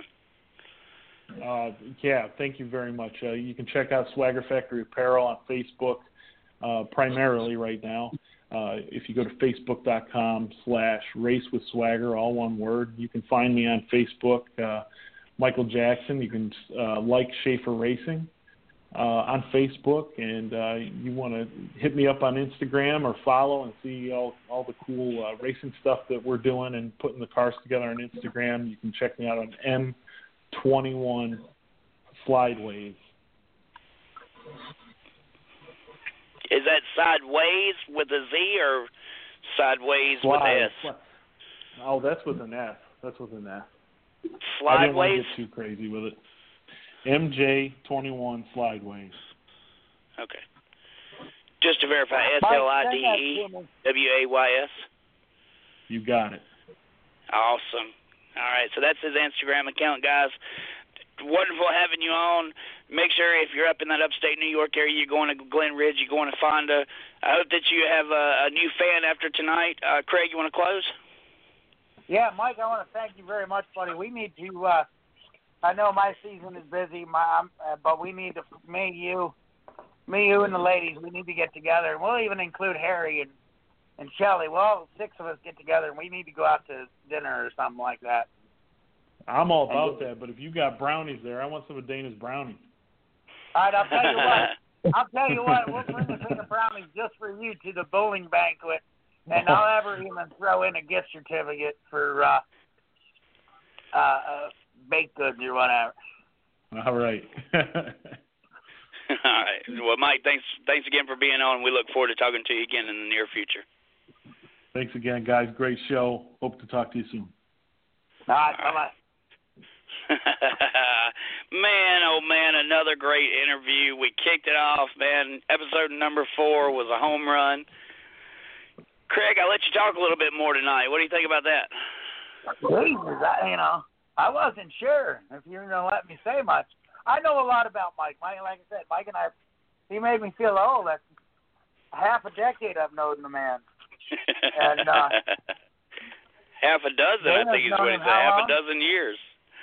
Uh, yeah, thank you very much. Uh, you can check out Swagger Factory Apparel on Facebook uh, primarily right now. Uh, if you go to facebook.com slash race with swagger, all one word, you can find me on Facebook. Uh, Michael Jackson. You can uh, like Schaefer Racing uh, on Facebook, and uh, you want to hit me up on Instagram or follow and see all, all the cool uh, racing stuff that we're doing and putting the cars together on Instagram. You can check me out on M twenty-one Slideways. Is that sideways with a Z or sideways Slide. with an S? Oh, that's with an F. That's with an F. Slideways? I didn't want to get too crazy with it. M J twenty-one Slideways. Okay. Just to verify, S L I D E W A Y S? You got it. Awesome. All right, so that's his Instagram account, guys. Wonderful having you on. Make sure if you're up in that upstate New York area, you're going to Glen Ridge, you're going to Fonda. I hope that you have a, a new fan after tonight. Uh, Craig, you want to close? Yeah, Mike, I want to thank you very much, buddy. We need to, uh, I know my season is busy, my, um, uh, but we need to, me, you, me, you, and the ladies, we need to get together. And we'll even include Harry and, and Shelly. Well, six of us get together, and we need to go out to dinner or something like that. I'm all about that, but if you got brownies there, I want some of Dana's brownies. All right, I'll tell you what. I'll tell you what. We'll bring the thing of brownies just for you to the bowling banquet, and I'll have her even throw in a gift certificate for uh, uh, uh, baked goods or whatever. All right. All right. Well, Mike, thanks thanks again for being on. We look forward to talking to you again in the near future. Thanks again, guys. Great show. Hope to talk to you soon. All right, bye-bye. Man, oh man, another great interview. We kicked it off, man. Episode number four was a home run. Craig, I'll let you talk a little bit more tonight. What do you think about that? Jesus, I, you know, I wasn't sure if you were going to let me say much. I know a lot about Mike. Mike, like I said, Mike and I, he made me feel old. That's half a decade I've known the man. And uh, half a dozen, I think is what he said. Half a dozen years.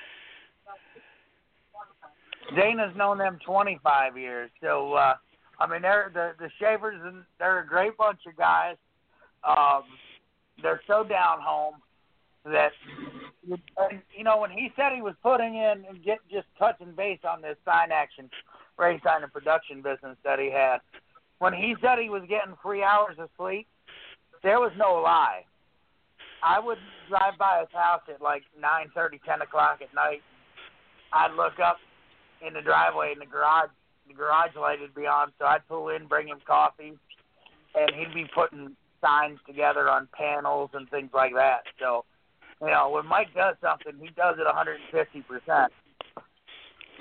Dana's known them twenty-five years. So, uh, I mean, they're the the Schaefers, and they're a great bunch of guys. Um, they're so down home that, you know, when he said he was putting in and get just touching base on this sign action, race sign and production business that he had, when he said he was getting three hours of sleep, there was no lie. I would drive by his house at like nine thirty, ten o'clock at night. I'd look up in the driveway, and the garage, the garage light would be on, so I'd pull in, bring him coffee, and he'd be putting signs together on panels and things like that. So, you know, when Mike does something, he does it one hundred fifty percent.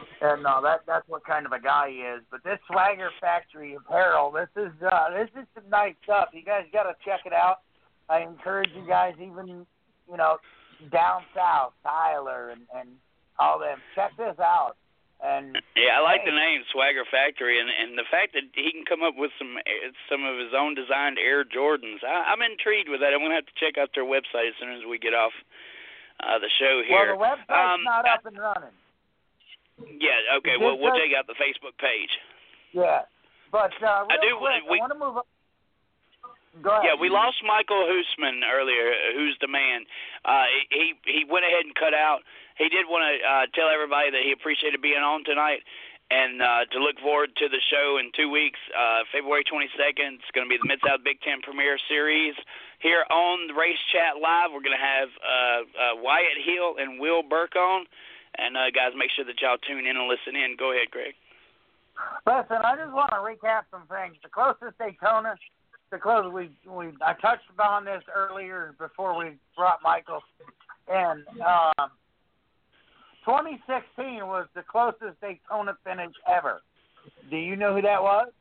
And uh, that that's what kind of a guy he is. But this Swagger Factory apparel, this is uh, this is some nice stuff. You guys got to check it out. I encourage you guys, even you know, down south, Tyler and and all them, check this out. And yeah, I like hey, the name Swagger Factory, and and the fact that he can come up with some some of his own designed Air Jordans. I, I'm intrigued with that. I'm gonna have to check out their website as soon as we get off uh, the show here. Well, the website's um, not up and running. Yeah, okay, well, we'll take out the Facebook page. Yeah, but uh, real I do, quick, we, I want to move up. Go ahead. Yeah, we lost Michael Hoosman earlier, who's the man. Uh, he he went ahead and cut out. He did want to uh, tell everybody that he appreciated being on tonight and uh, to look forward to the show in two weeks, uh, February twenty-second. It's going to be the Mid-South Big Ten Premiere Series. Here on the Race Chat Live, we're going to have uh, uh, Wyatt Hill and Will Burke on. And, uh, guys, make sure that y'all tune in and listen in. Go ahead, Greg. Listen, I just want to recap some things. The closest Daytona, the closest we, we I touched upon this earlier before we brought Michael in. Um, twenty sixteen was the closest Daytona finish ever. Do you know who that was?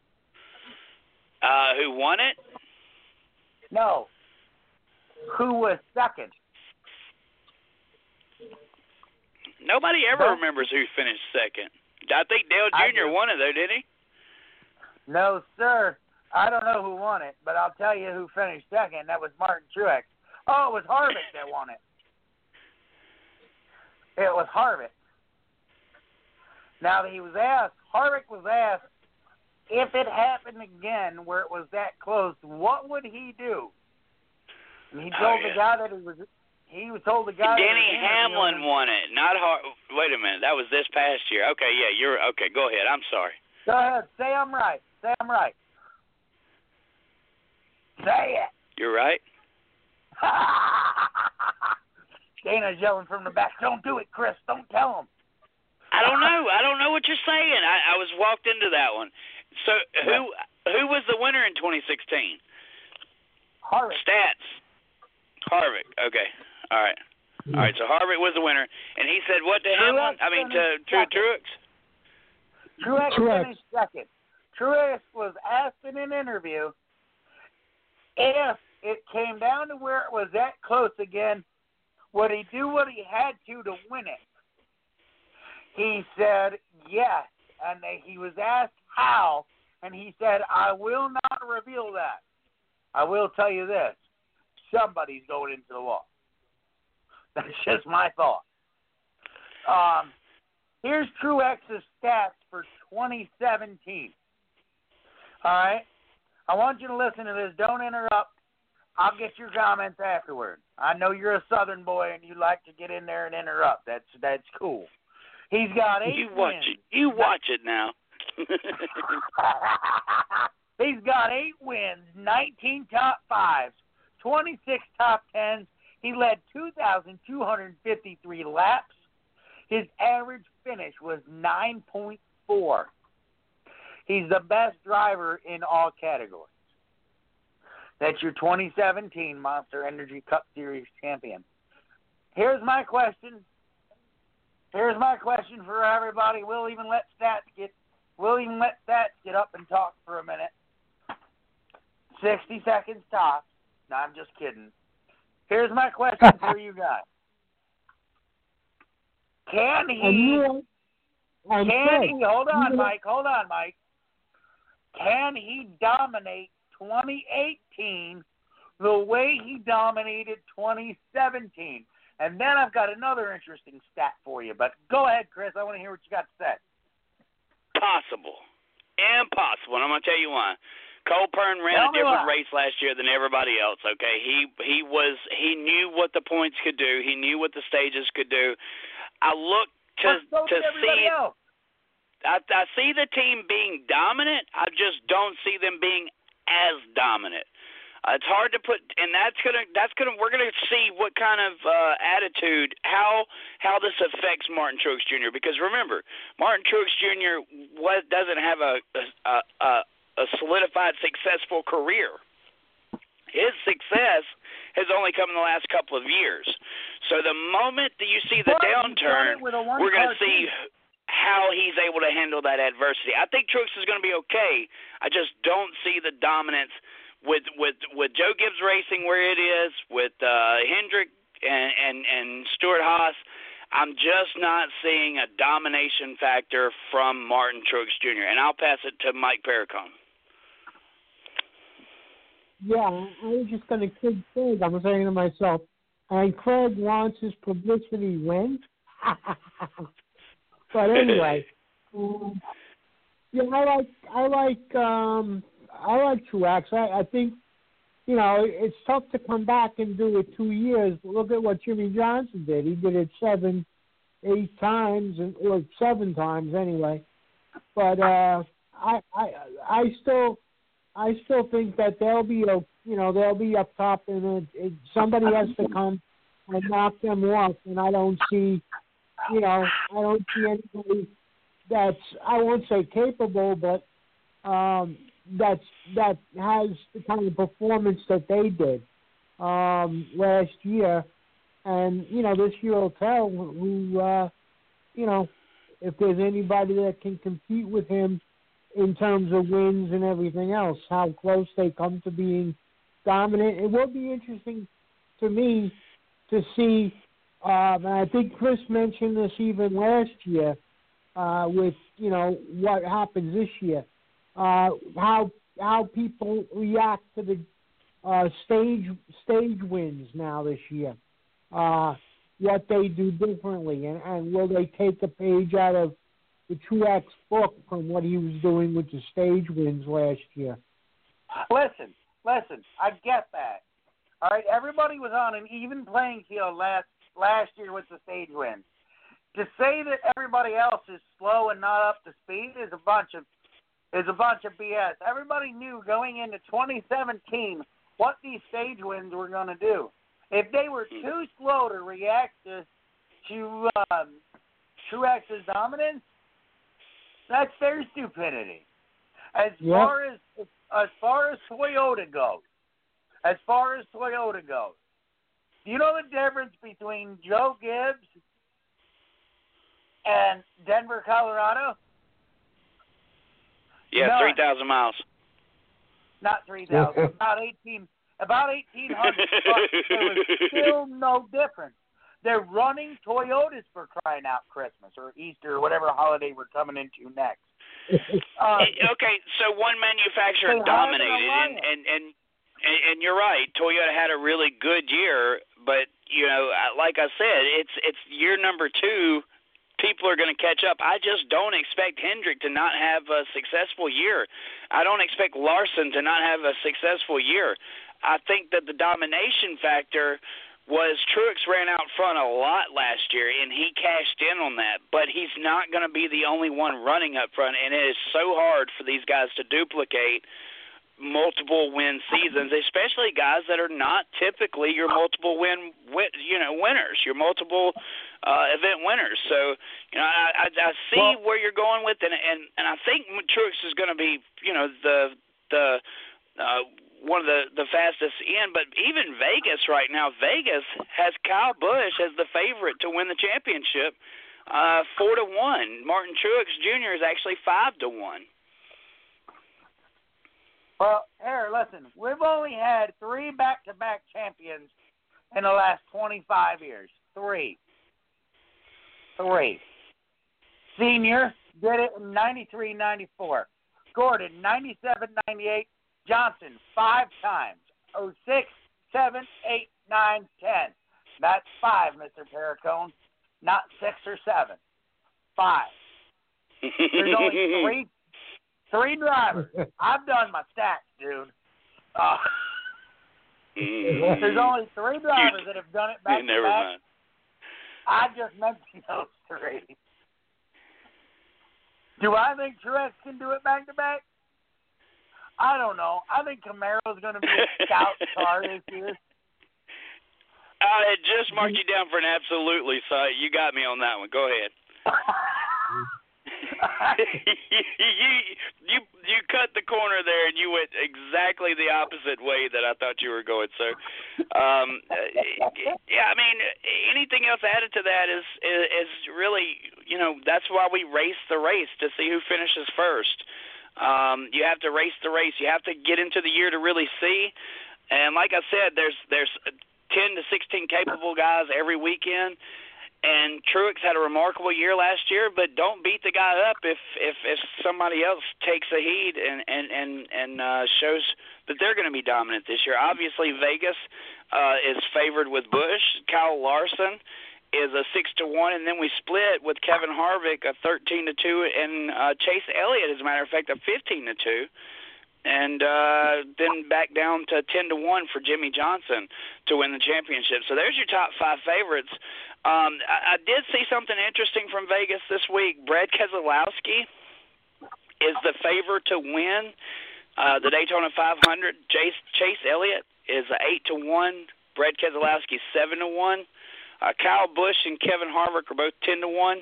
Uh, who won it? No. Who was second? Nobody ever No. remembers who finished second. I think Dale Junior won it, though, did he? No, sir. I don't know who won it, but I'll tell you who finished second. That was Martin Truex. Oh, it was Harvick that won it. It was Harvick. Now, he was asked, Harvick was asked, if it happened again where it was that close, what would he do? And he told Oh, yeah. the guy that he was... He was told the guy. Denny that Hamlin won it, not Har. Wait a minute, that was this past year. Okay, yeah, you're okay. Go ahead. I'm sorry. Go ahead. Say I'm right. Say I'm right. Say it. You're right. Dana's yelling from the back. Don't do it, Chris. Don't tell him. I don't know. I don't know what you're saying. I, I was walked into that one. So who who was the winner in twenty sixteen? Harvick. Stats. Harvick. Okay. All right. All right. So Harvick was the winner, and he said what to Hamlin? I mean to to Truex. Truex Truex. finished second. Truex was asked in an interview if it came down to where it was that close again, would he do what he had to to win it? He said yes, and they, he was asked how, and he said, I will not reveal that. I will tell you this. Somebody's going into the wall. That's just my thought. Um, here's Truex's stats for twenty seventeen. All right? I want you to listen to this. Don't interrupt. I'll get your comments afterward. I know you're a Southern boy and you like to get in there and interrupt. That's that's cool. He's got eight You watch wins. it. You watch it now. He's got eight wins, nineteen top fives, twenty-six top tens. He led two thousand two hundred fifty-three laps. His average finish was nine point four. He's the best driver in all categories. That's your twenty seventeen Monster Energy Cup Series champion. Here's my question. Here's my question for everybody. We'll even let stats get we'll even let stats get up and talk for a minute. Sixty seconds tops. No, I'm just kidding. Here's my question for you guys. Can he I'm can sorry. he hold on, You know- Mike, hold on, Mike. Can he dominate twenty eighteen the way he dominated twenty seventeen? And then I've got another interesting stat for you. But go ahead, Chris. I want to hear what you got to say. Possible. Impossible. And I'm going to tell you why. Cole Pern ran Tell a me different why. race last year than everybody else, okay? He he was he knew what the points could do. He knew what the stages could do. I look to But so to did everybody see else. I, I see the team being dominant. I just don't see them being as dominant. Uh, it's hard to put, and that's gonna that's gonna we're gonna see what kind of uh, attitude how how this affects Martin Truex Junior Because remember, Martin Truex Junior was, doesn't have a a, a a solidified successful career. His success has only come in the last couple of years. So the moment that you see the But he's done downturn, it with a one-car we're going to see team. how he's able to handle that adversity. I think Truex is going to be okay. I just don't see the dominance with with with Joe Gibbs Racing where it is, with uh, Hendrick and, and and Stuart Haas. I'm just not seeing a domination factor from Martin Truex Junior And I'll pass it to Mike Perricone. Yeah, I was just going to kid Craig. I'm saying to myself, and Craig wants his publicity win. But anyway, um, yeah, I like I like um, I like Truex. I, I think you know it's tough to come back and do it two years. Look at what Jimmy Johnson did. He did it seven, eight times, and or seven times anyway. But uh, I I I still. I still think that they'll be, a, you know, they'll be up top, and it, it, somebody has to come and knock them off. And I don't see, you know, I don't see anybody that's, I won't say capable, but um, that's that has the kind of performance that they did um, last year. And you know, this year will tell who, uh, you know, if there's anybody that can compete with him in terms of wins and everything else, how close they come to being dominant. It will be interesting to me to see, um, and I think Chris mentioned this even last year, uh, with, you know, what happens this year, uh, how how people react to the uh, stage stage wins now this year, uh, what they do differently, and, and will they take a page out of the Truex book from what he was doing with the stage wins last year. Listen, listen, I get that. All right, everybody was on an even playing field last last year with the stage wins. To say that everybody else is slow and not up to speed is a bunch of is a bunch of B S. Everybody knew going into twenty seventeen what these stage wins were going to do. If they were too slow to react to to um, Truex's dominance, that's their stupidity. As yep. far as as far as Toyota goes, as far as Toyota goes, do you know the difference between Joe Gibbs and Denver, Colorado? Yeah, no, three thousand miles. Not three thousand. about eighteen. About eighteen hundred. There was still no difference. They're running Toyotas for crying out Christmas or Easter or whatever holiday we're coming into next. Uh, okay, so one manufacturer dominated, and, and and and you're right. Toyota had a really good year, but you know, like I said, it's it's year number two. People are going to catch up. I just don't expect Hendrick to not have a successful year. I don't expect Larson to not have a successful year. I think that the domination factor was Truex ran out front a lot last year, and he cashed in on that. But he's not going to be the only one running up front, and it is so hard for these guys to duplicate multiple win seasons, especially guys that are not typically your multiple win, win you know, winners, your multiple uh, event winners. So, you know, I, I, I see well, where you're going with it, and and, and I think Truex is going to be, you know, the the uh, one of the, the fastest in, but even Vegas right now, Vegas has Kyle Busch as the favorite to win the championship, uh, four to one. Martin Truex Junior is actually five to one. Well, here, listen, we've only had three back-to-back champions in the last twenty-five years. Three. Three. Senior did it in ninety-three ninety-four. Gordon, ninety-seven ninety-eight. Johnson, five times. Oh, six, seven, eight, nine, ten. That's five, Mister Perricone. Not six or seven. Five. There's only three three drivers. I've done my stats, dude. Uh, there's only three drivers that have done it back to Never back. mind. I just mentioned those three. Do I think Truex can do it back to back? I don't know. I think Camaro's going to be a scout car this year. I had just marked you down for an absolutely, so you got me on that one. Go ahead. you, you you you cut the corner there, and you went exactly the opposite way that I thought you were going. So, um, yeah, I mean, anything else added to that is, is is really, you know, that's why we race the race, to see who finishes first. Um, you have to race the race. You have to get into the year to really see. And like I said, there's there's ten to sixteen capable guys every weekend. And Truex had a remarkable year last year, but don't beat the guy up if if, if somebody else takes a heed and and and, and uh, shows that they're going to be dominant this year. Obviously, Vegas uh, is favored with Busch. Kyle Larson is a six to one, and then we split with Kevin Harvick a thirteen to two, and uh, Chase Elliott, as a matter of fact, a fifteen to two. And uh, then back down to ten to one for Jimmy Johnson to win the championship. So there's your top five favorites. Um, I, I did see something interesting from Vegas this week. Brad Keselowski is the favorite to win uh, the Daytona five hundred. Chase, Chase Elliott is eight to one. Brad Keselowski seven to one. Uh, Kyle Busch and Kevin Harvick are both ten to one.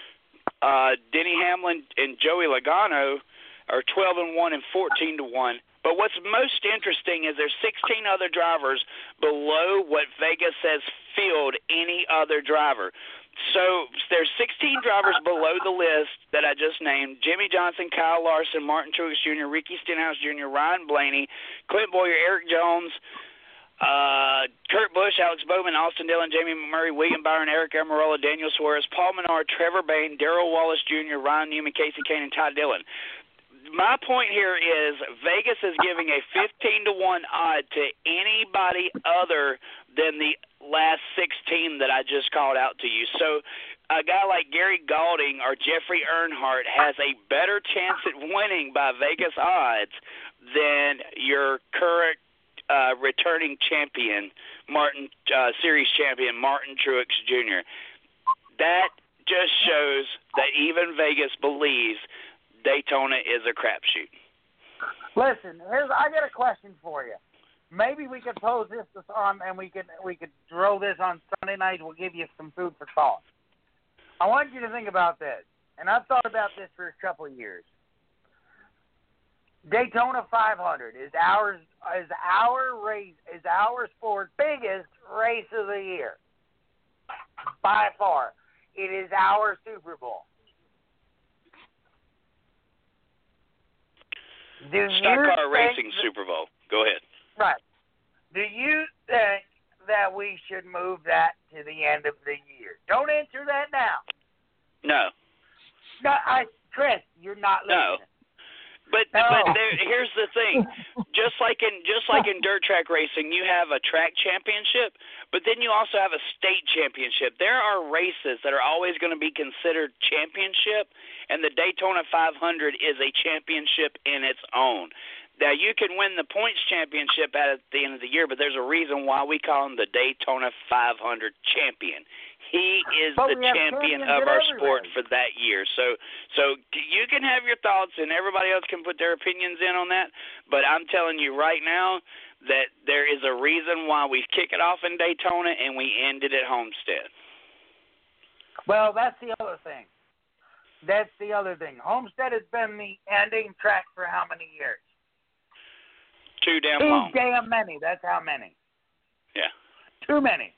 Uh, Denny Hamlin and Joey Logano are twelve and one and fourteen to one. But what's most interesting is there's sixteen other drivers below what Vegas has filled any other driver. So there's sixteen drivers below the list that I just named: Jimmy Johnson, Kyle Larson, Martin Truex Junior, Ricky Stenhouse Junior, Ryan Blaney, Clint Bowyer, Eric Jones, uh, Kurt Busch, Alex Bowman, Austin Dillon, Jamie McMurray, William Byron, Eric Almirola, Daniel Suarez, Paul Menard, Trevor Bayne, Darrell Wallace Junior, Ryan Newman, Casey Kane, and Ty Dillon. My point here is Vegas is giving a fifteen to one odd to anybody other than the last sixteen that I just called out to you. So a guy like Gary Gaulding or Jeffrey Earnhardt has a better chance at winning by Vegas odds than your current uh, returning champion, Martin uh, Series champion, Martin Truex Junior That just shows that even Vegas believes Daytona is a crapshoot. Listen, here's I got a question for you. Maybe we could pose this on, and we could we could throw this on Sunday night. We'll give you some food for thought. I want you to think about this, and I've thought about this for a couple of years. Daytona five hundred is ours is our race is our sport's biggest race of the year by far. It is our Super Bowl. Do Stock car racing that, Super Bowl. Go ahead. Right. Do you think that we should move that to the end of the year? Don't answer that now. No. No, I, Chris, you're not listening. No. But no. but there, here's the thing. Just like in just like in dirt track racing, you have a track championship, but then you also have a state championship. There are races that are always going to be considered championship, and the Daytona five hundred is a championship in its own. Now, you can win the points championship at the end of the year, but there's a reason why we call him the Daytona five hundred champion. He is but the champion of our sport for that year. So so you can have your thoughts, and everybody else can put their opinions in on that, but I'm telling you right now that there is a reason why we kick it off in Daytona and we end it at Homestead. Well, that's the other thing. That's the other thing. Homestead has been the ending track for how many years? Too damn Too long. damn many. That's how many. Yeah. Too many.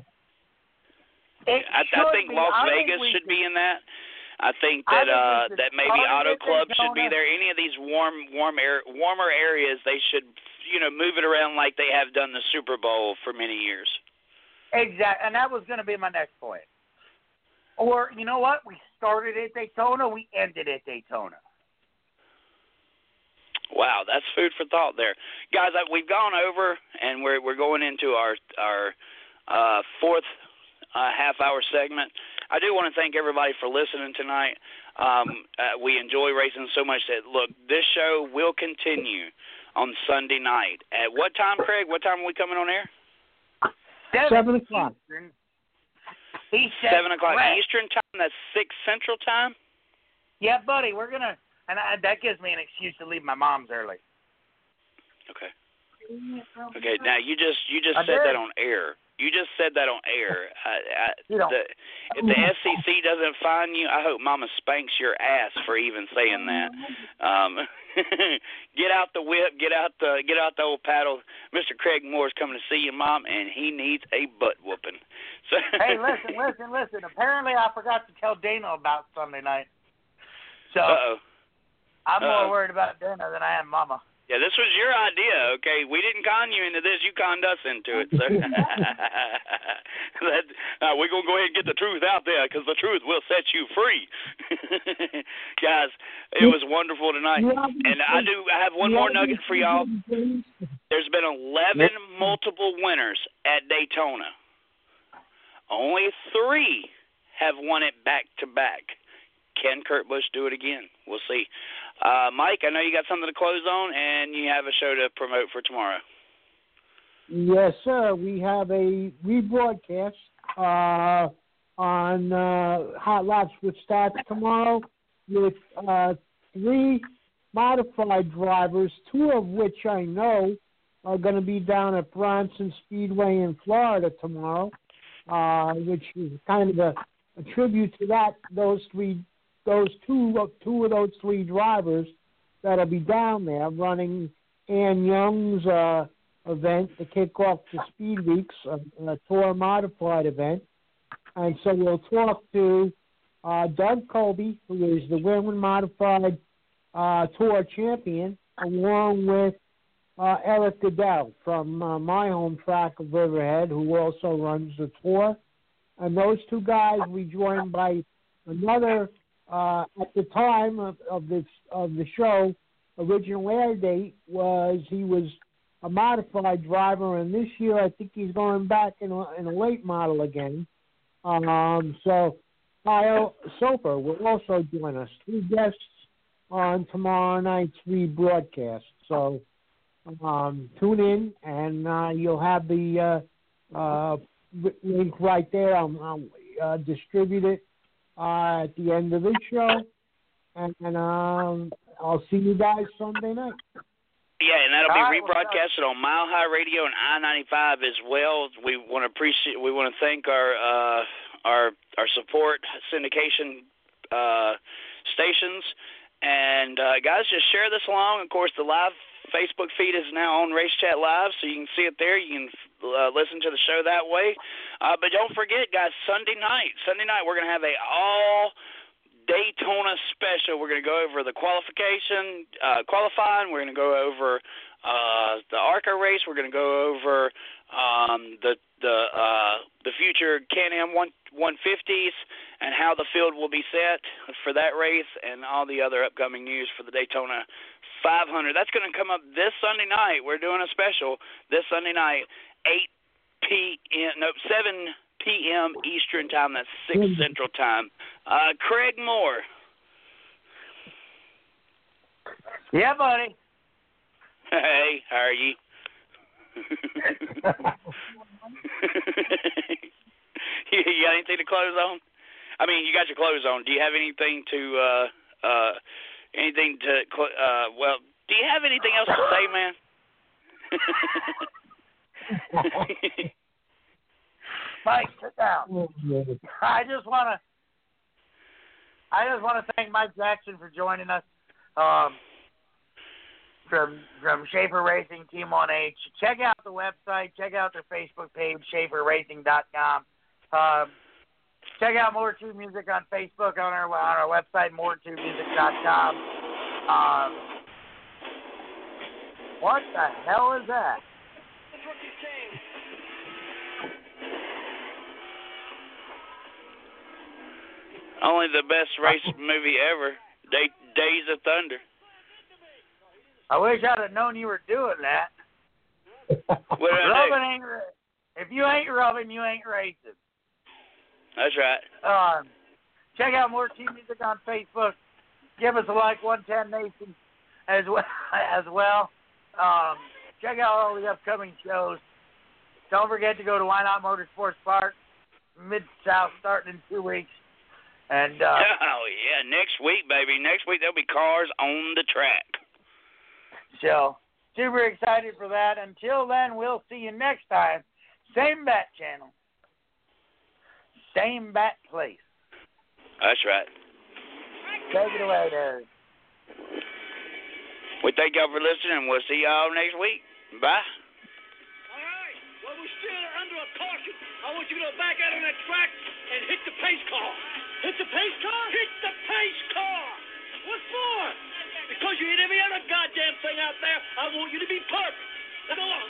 I, I think be. Las I Vegas think should should. be in that. I think that I uh, think that maybe Auto Club should be Daytona. there. Any of these warm, warm air, warmer areas, they should, you know, move it around like they have done the Super Bowl for many years. Exactly, and that was going to be my next point. Or you know what? We started at Daytona, we ended at Daytona. Wow, that's food for thought there, guys. We've gone over, and we're we're going into our our uh, fourth uh, half-hour segment. I do want to thank everybody for listening tonight. Um, uh, we enjoy racing so much that look, this show will continue on Sunday night. At what time, Craig? What time are we coming on air? Seven o'clock. Eastern. Seven o'clock Correct. Eastern time. That's six Central time. Yeah, buddy, we're gonna, and I, that gives me an excuse to leave my mom's early. Okay. Okay. Now you just you just I said did. that on air. You just said that on air. I, I, You know. the, if the F C C doesn't fine you, I hope Mama spanks your ass for even saying that. Um, get out the whip, get out the get out the old paddle. Mister Craig Moore's coming to see you, Mom, and he needs a butt whooping. So Hey, listen, listen, listen. Apparently, I forgot to tell Dana about Sunday night. So Uh-oh. I'm more Uh-oh. worried about Dana than I am Mama. Yeah, this was your idea, okay? We didn't con you into this. You conned us into it. So that, uh, we're going to go ahead and get the truth out there because the truth will set you free. Guys, it was wonderful tonight. And I do. I have one more nugget for y'all. There's been eleven multiple winners at Daytona. Only three have won it back-to-back. Can Kurt Busch do it again? We'll see. Uh, Mike, I know you got something to close on, and you have a show to promote for tomorrow. Yes, sir. We have a rebroadcast uh, on uh, Hot Laps, which starts tomorrow with uh, three modified drivers, two of which I know are going to be down at Bronson Speedway in Florida tomorrow, uh, which is kind of a, a tribute to that. Those three. Those two, two of those three drivers that'll be down there running Ann Young's uh, event to kick off the Speed Weeks, a, a tour modified event. And so we'll talk to uh, Doug Colby, who is the women modified uh, tour champion, along with uh, Eric Goodell from uh, my home track of Riverhead, who also runs the tour. And those two guys will be joined by another. Uh, at the time of, of the of the show, original air date was he was a modified driver, and this year I think he's going back in a, in a late model again. Um, so Kyle Soper will also join us. Three guests on tomorrow night's rebroadcast. So um, tune in, and uh, you'll have the uh, uh, link right there. I'll, I'll uh, distribute it Uh, at the end of the show, and, and um, I'll see you guys Sunday night. Yeah, and that'll be All right, rebroadcasted on Mile High Radio and I ninety-five as well. We want to appreciate, we want to thank our uh, our our support syndication uh, stations, and uh, guys, just share this along. Of course, the live Facebook feed is now on Race Chat Live, so you can see it there. You can uh, listen to the show that way. Uh, but don't forget, guys, Sunday night, Sunday night, we're going to have a all Daytona special. We're going to go over the qualification, uh, qualifying. We're going to go over uh, the ARCA race. We're going to go over um, the the uh, the future Can-Am one fifties and how the field will be set for that race, and all the other upcoming news for the Daytona five hundred. That's going to come up this Sunday night. We're doing a special this Sunday night, eight p.m. No, seven p.m. Eastern time. That's six Central time. Uh, Craig Moore. Yeah, buddy. Hey, how are you? you? You got anything to close on? I mean, you got your clothes on. Do you have anything to, uh, uh, anything to, uh, well, do you have anything else to say, man? Mike, sit down. I just want to, I just want to thank Mike Jackson for joining us. Um, From from Schaefer Racing Team one H. Check out the website. Check out their Facebook page, schaefer racing dot com. Um, check out More two Music on Facebook, on our on our website, more two music dot com. Um, what the hell is that? Only the best race movie ever, Day, Days of Thunder. I wish I'd have known you were doing that. What did I rubbing do? ain't, if you ain't rubbing, you ain't racing. That's right. Um, check out More Team Music on Facebook. Give us a like, one ten Nation as well. As well. Um, check out all the upcoming shows. Don't forget to go to Why Not Motorsports Park, Mid-South, starting in two weeks. And uh, oh, yeah, next week, baby. Next week there'll be cars on the track. So, super excited for that. Until then, we'll see you next time. Same bat channel. Same bat place. That's right. Take it away, Derek. We thank y'all for listening, and we'll see y'all next week. Bye. All right. Well, we're still under a caution. I want you to go back out on that track and hit the pace car. Hit the pace car? Hit the pace car. What for? Because you hit every other goddamn thing out there. I want you to be perfect. Now go on.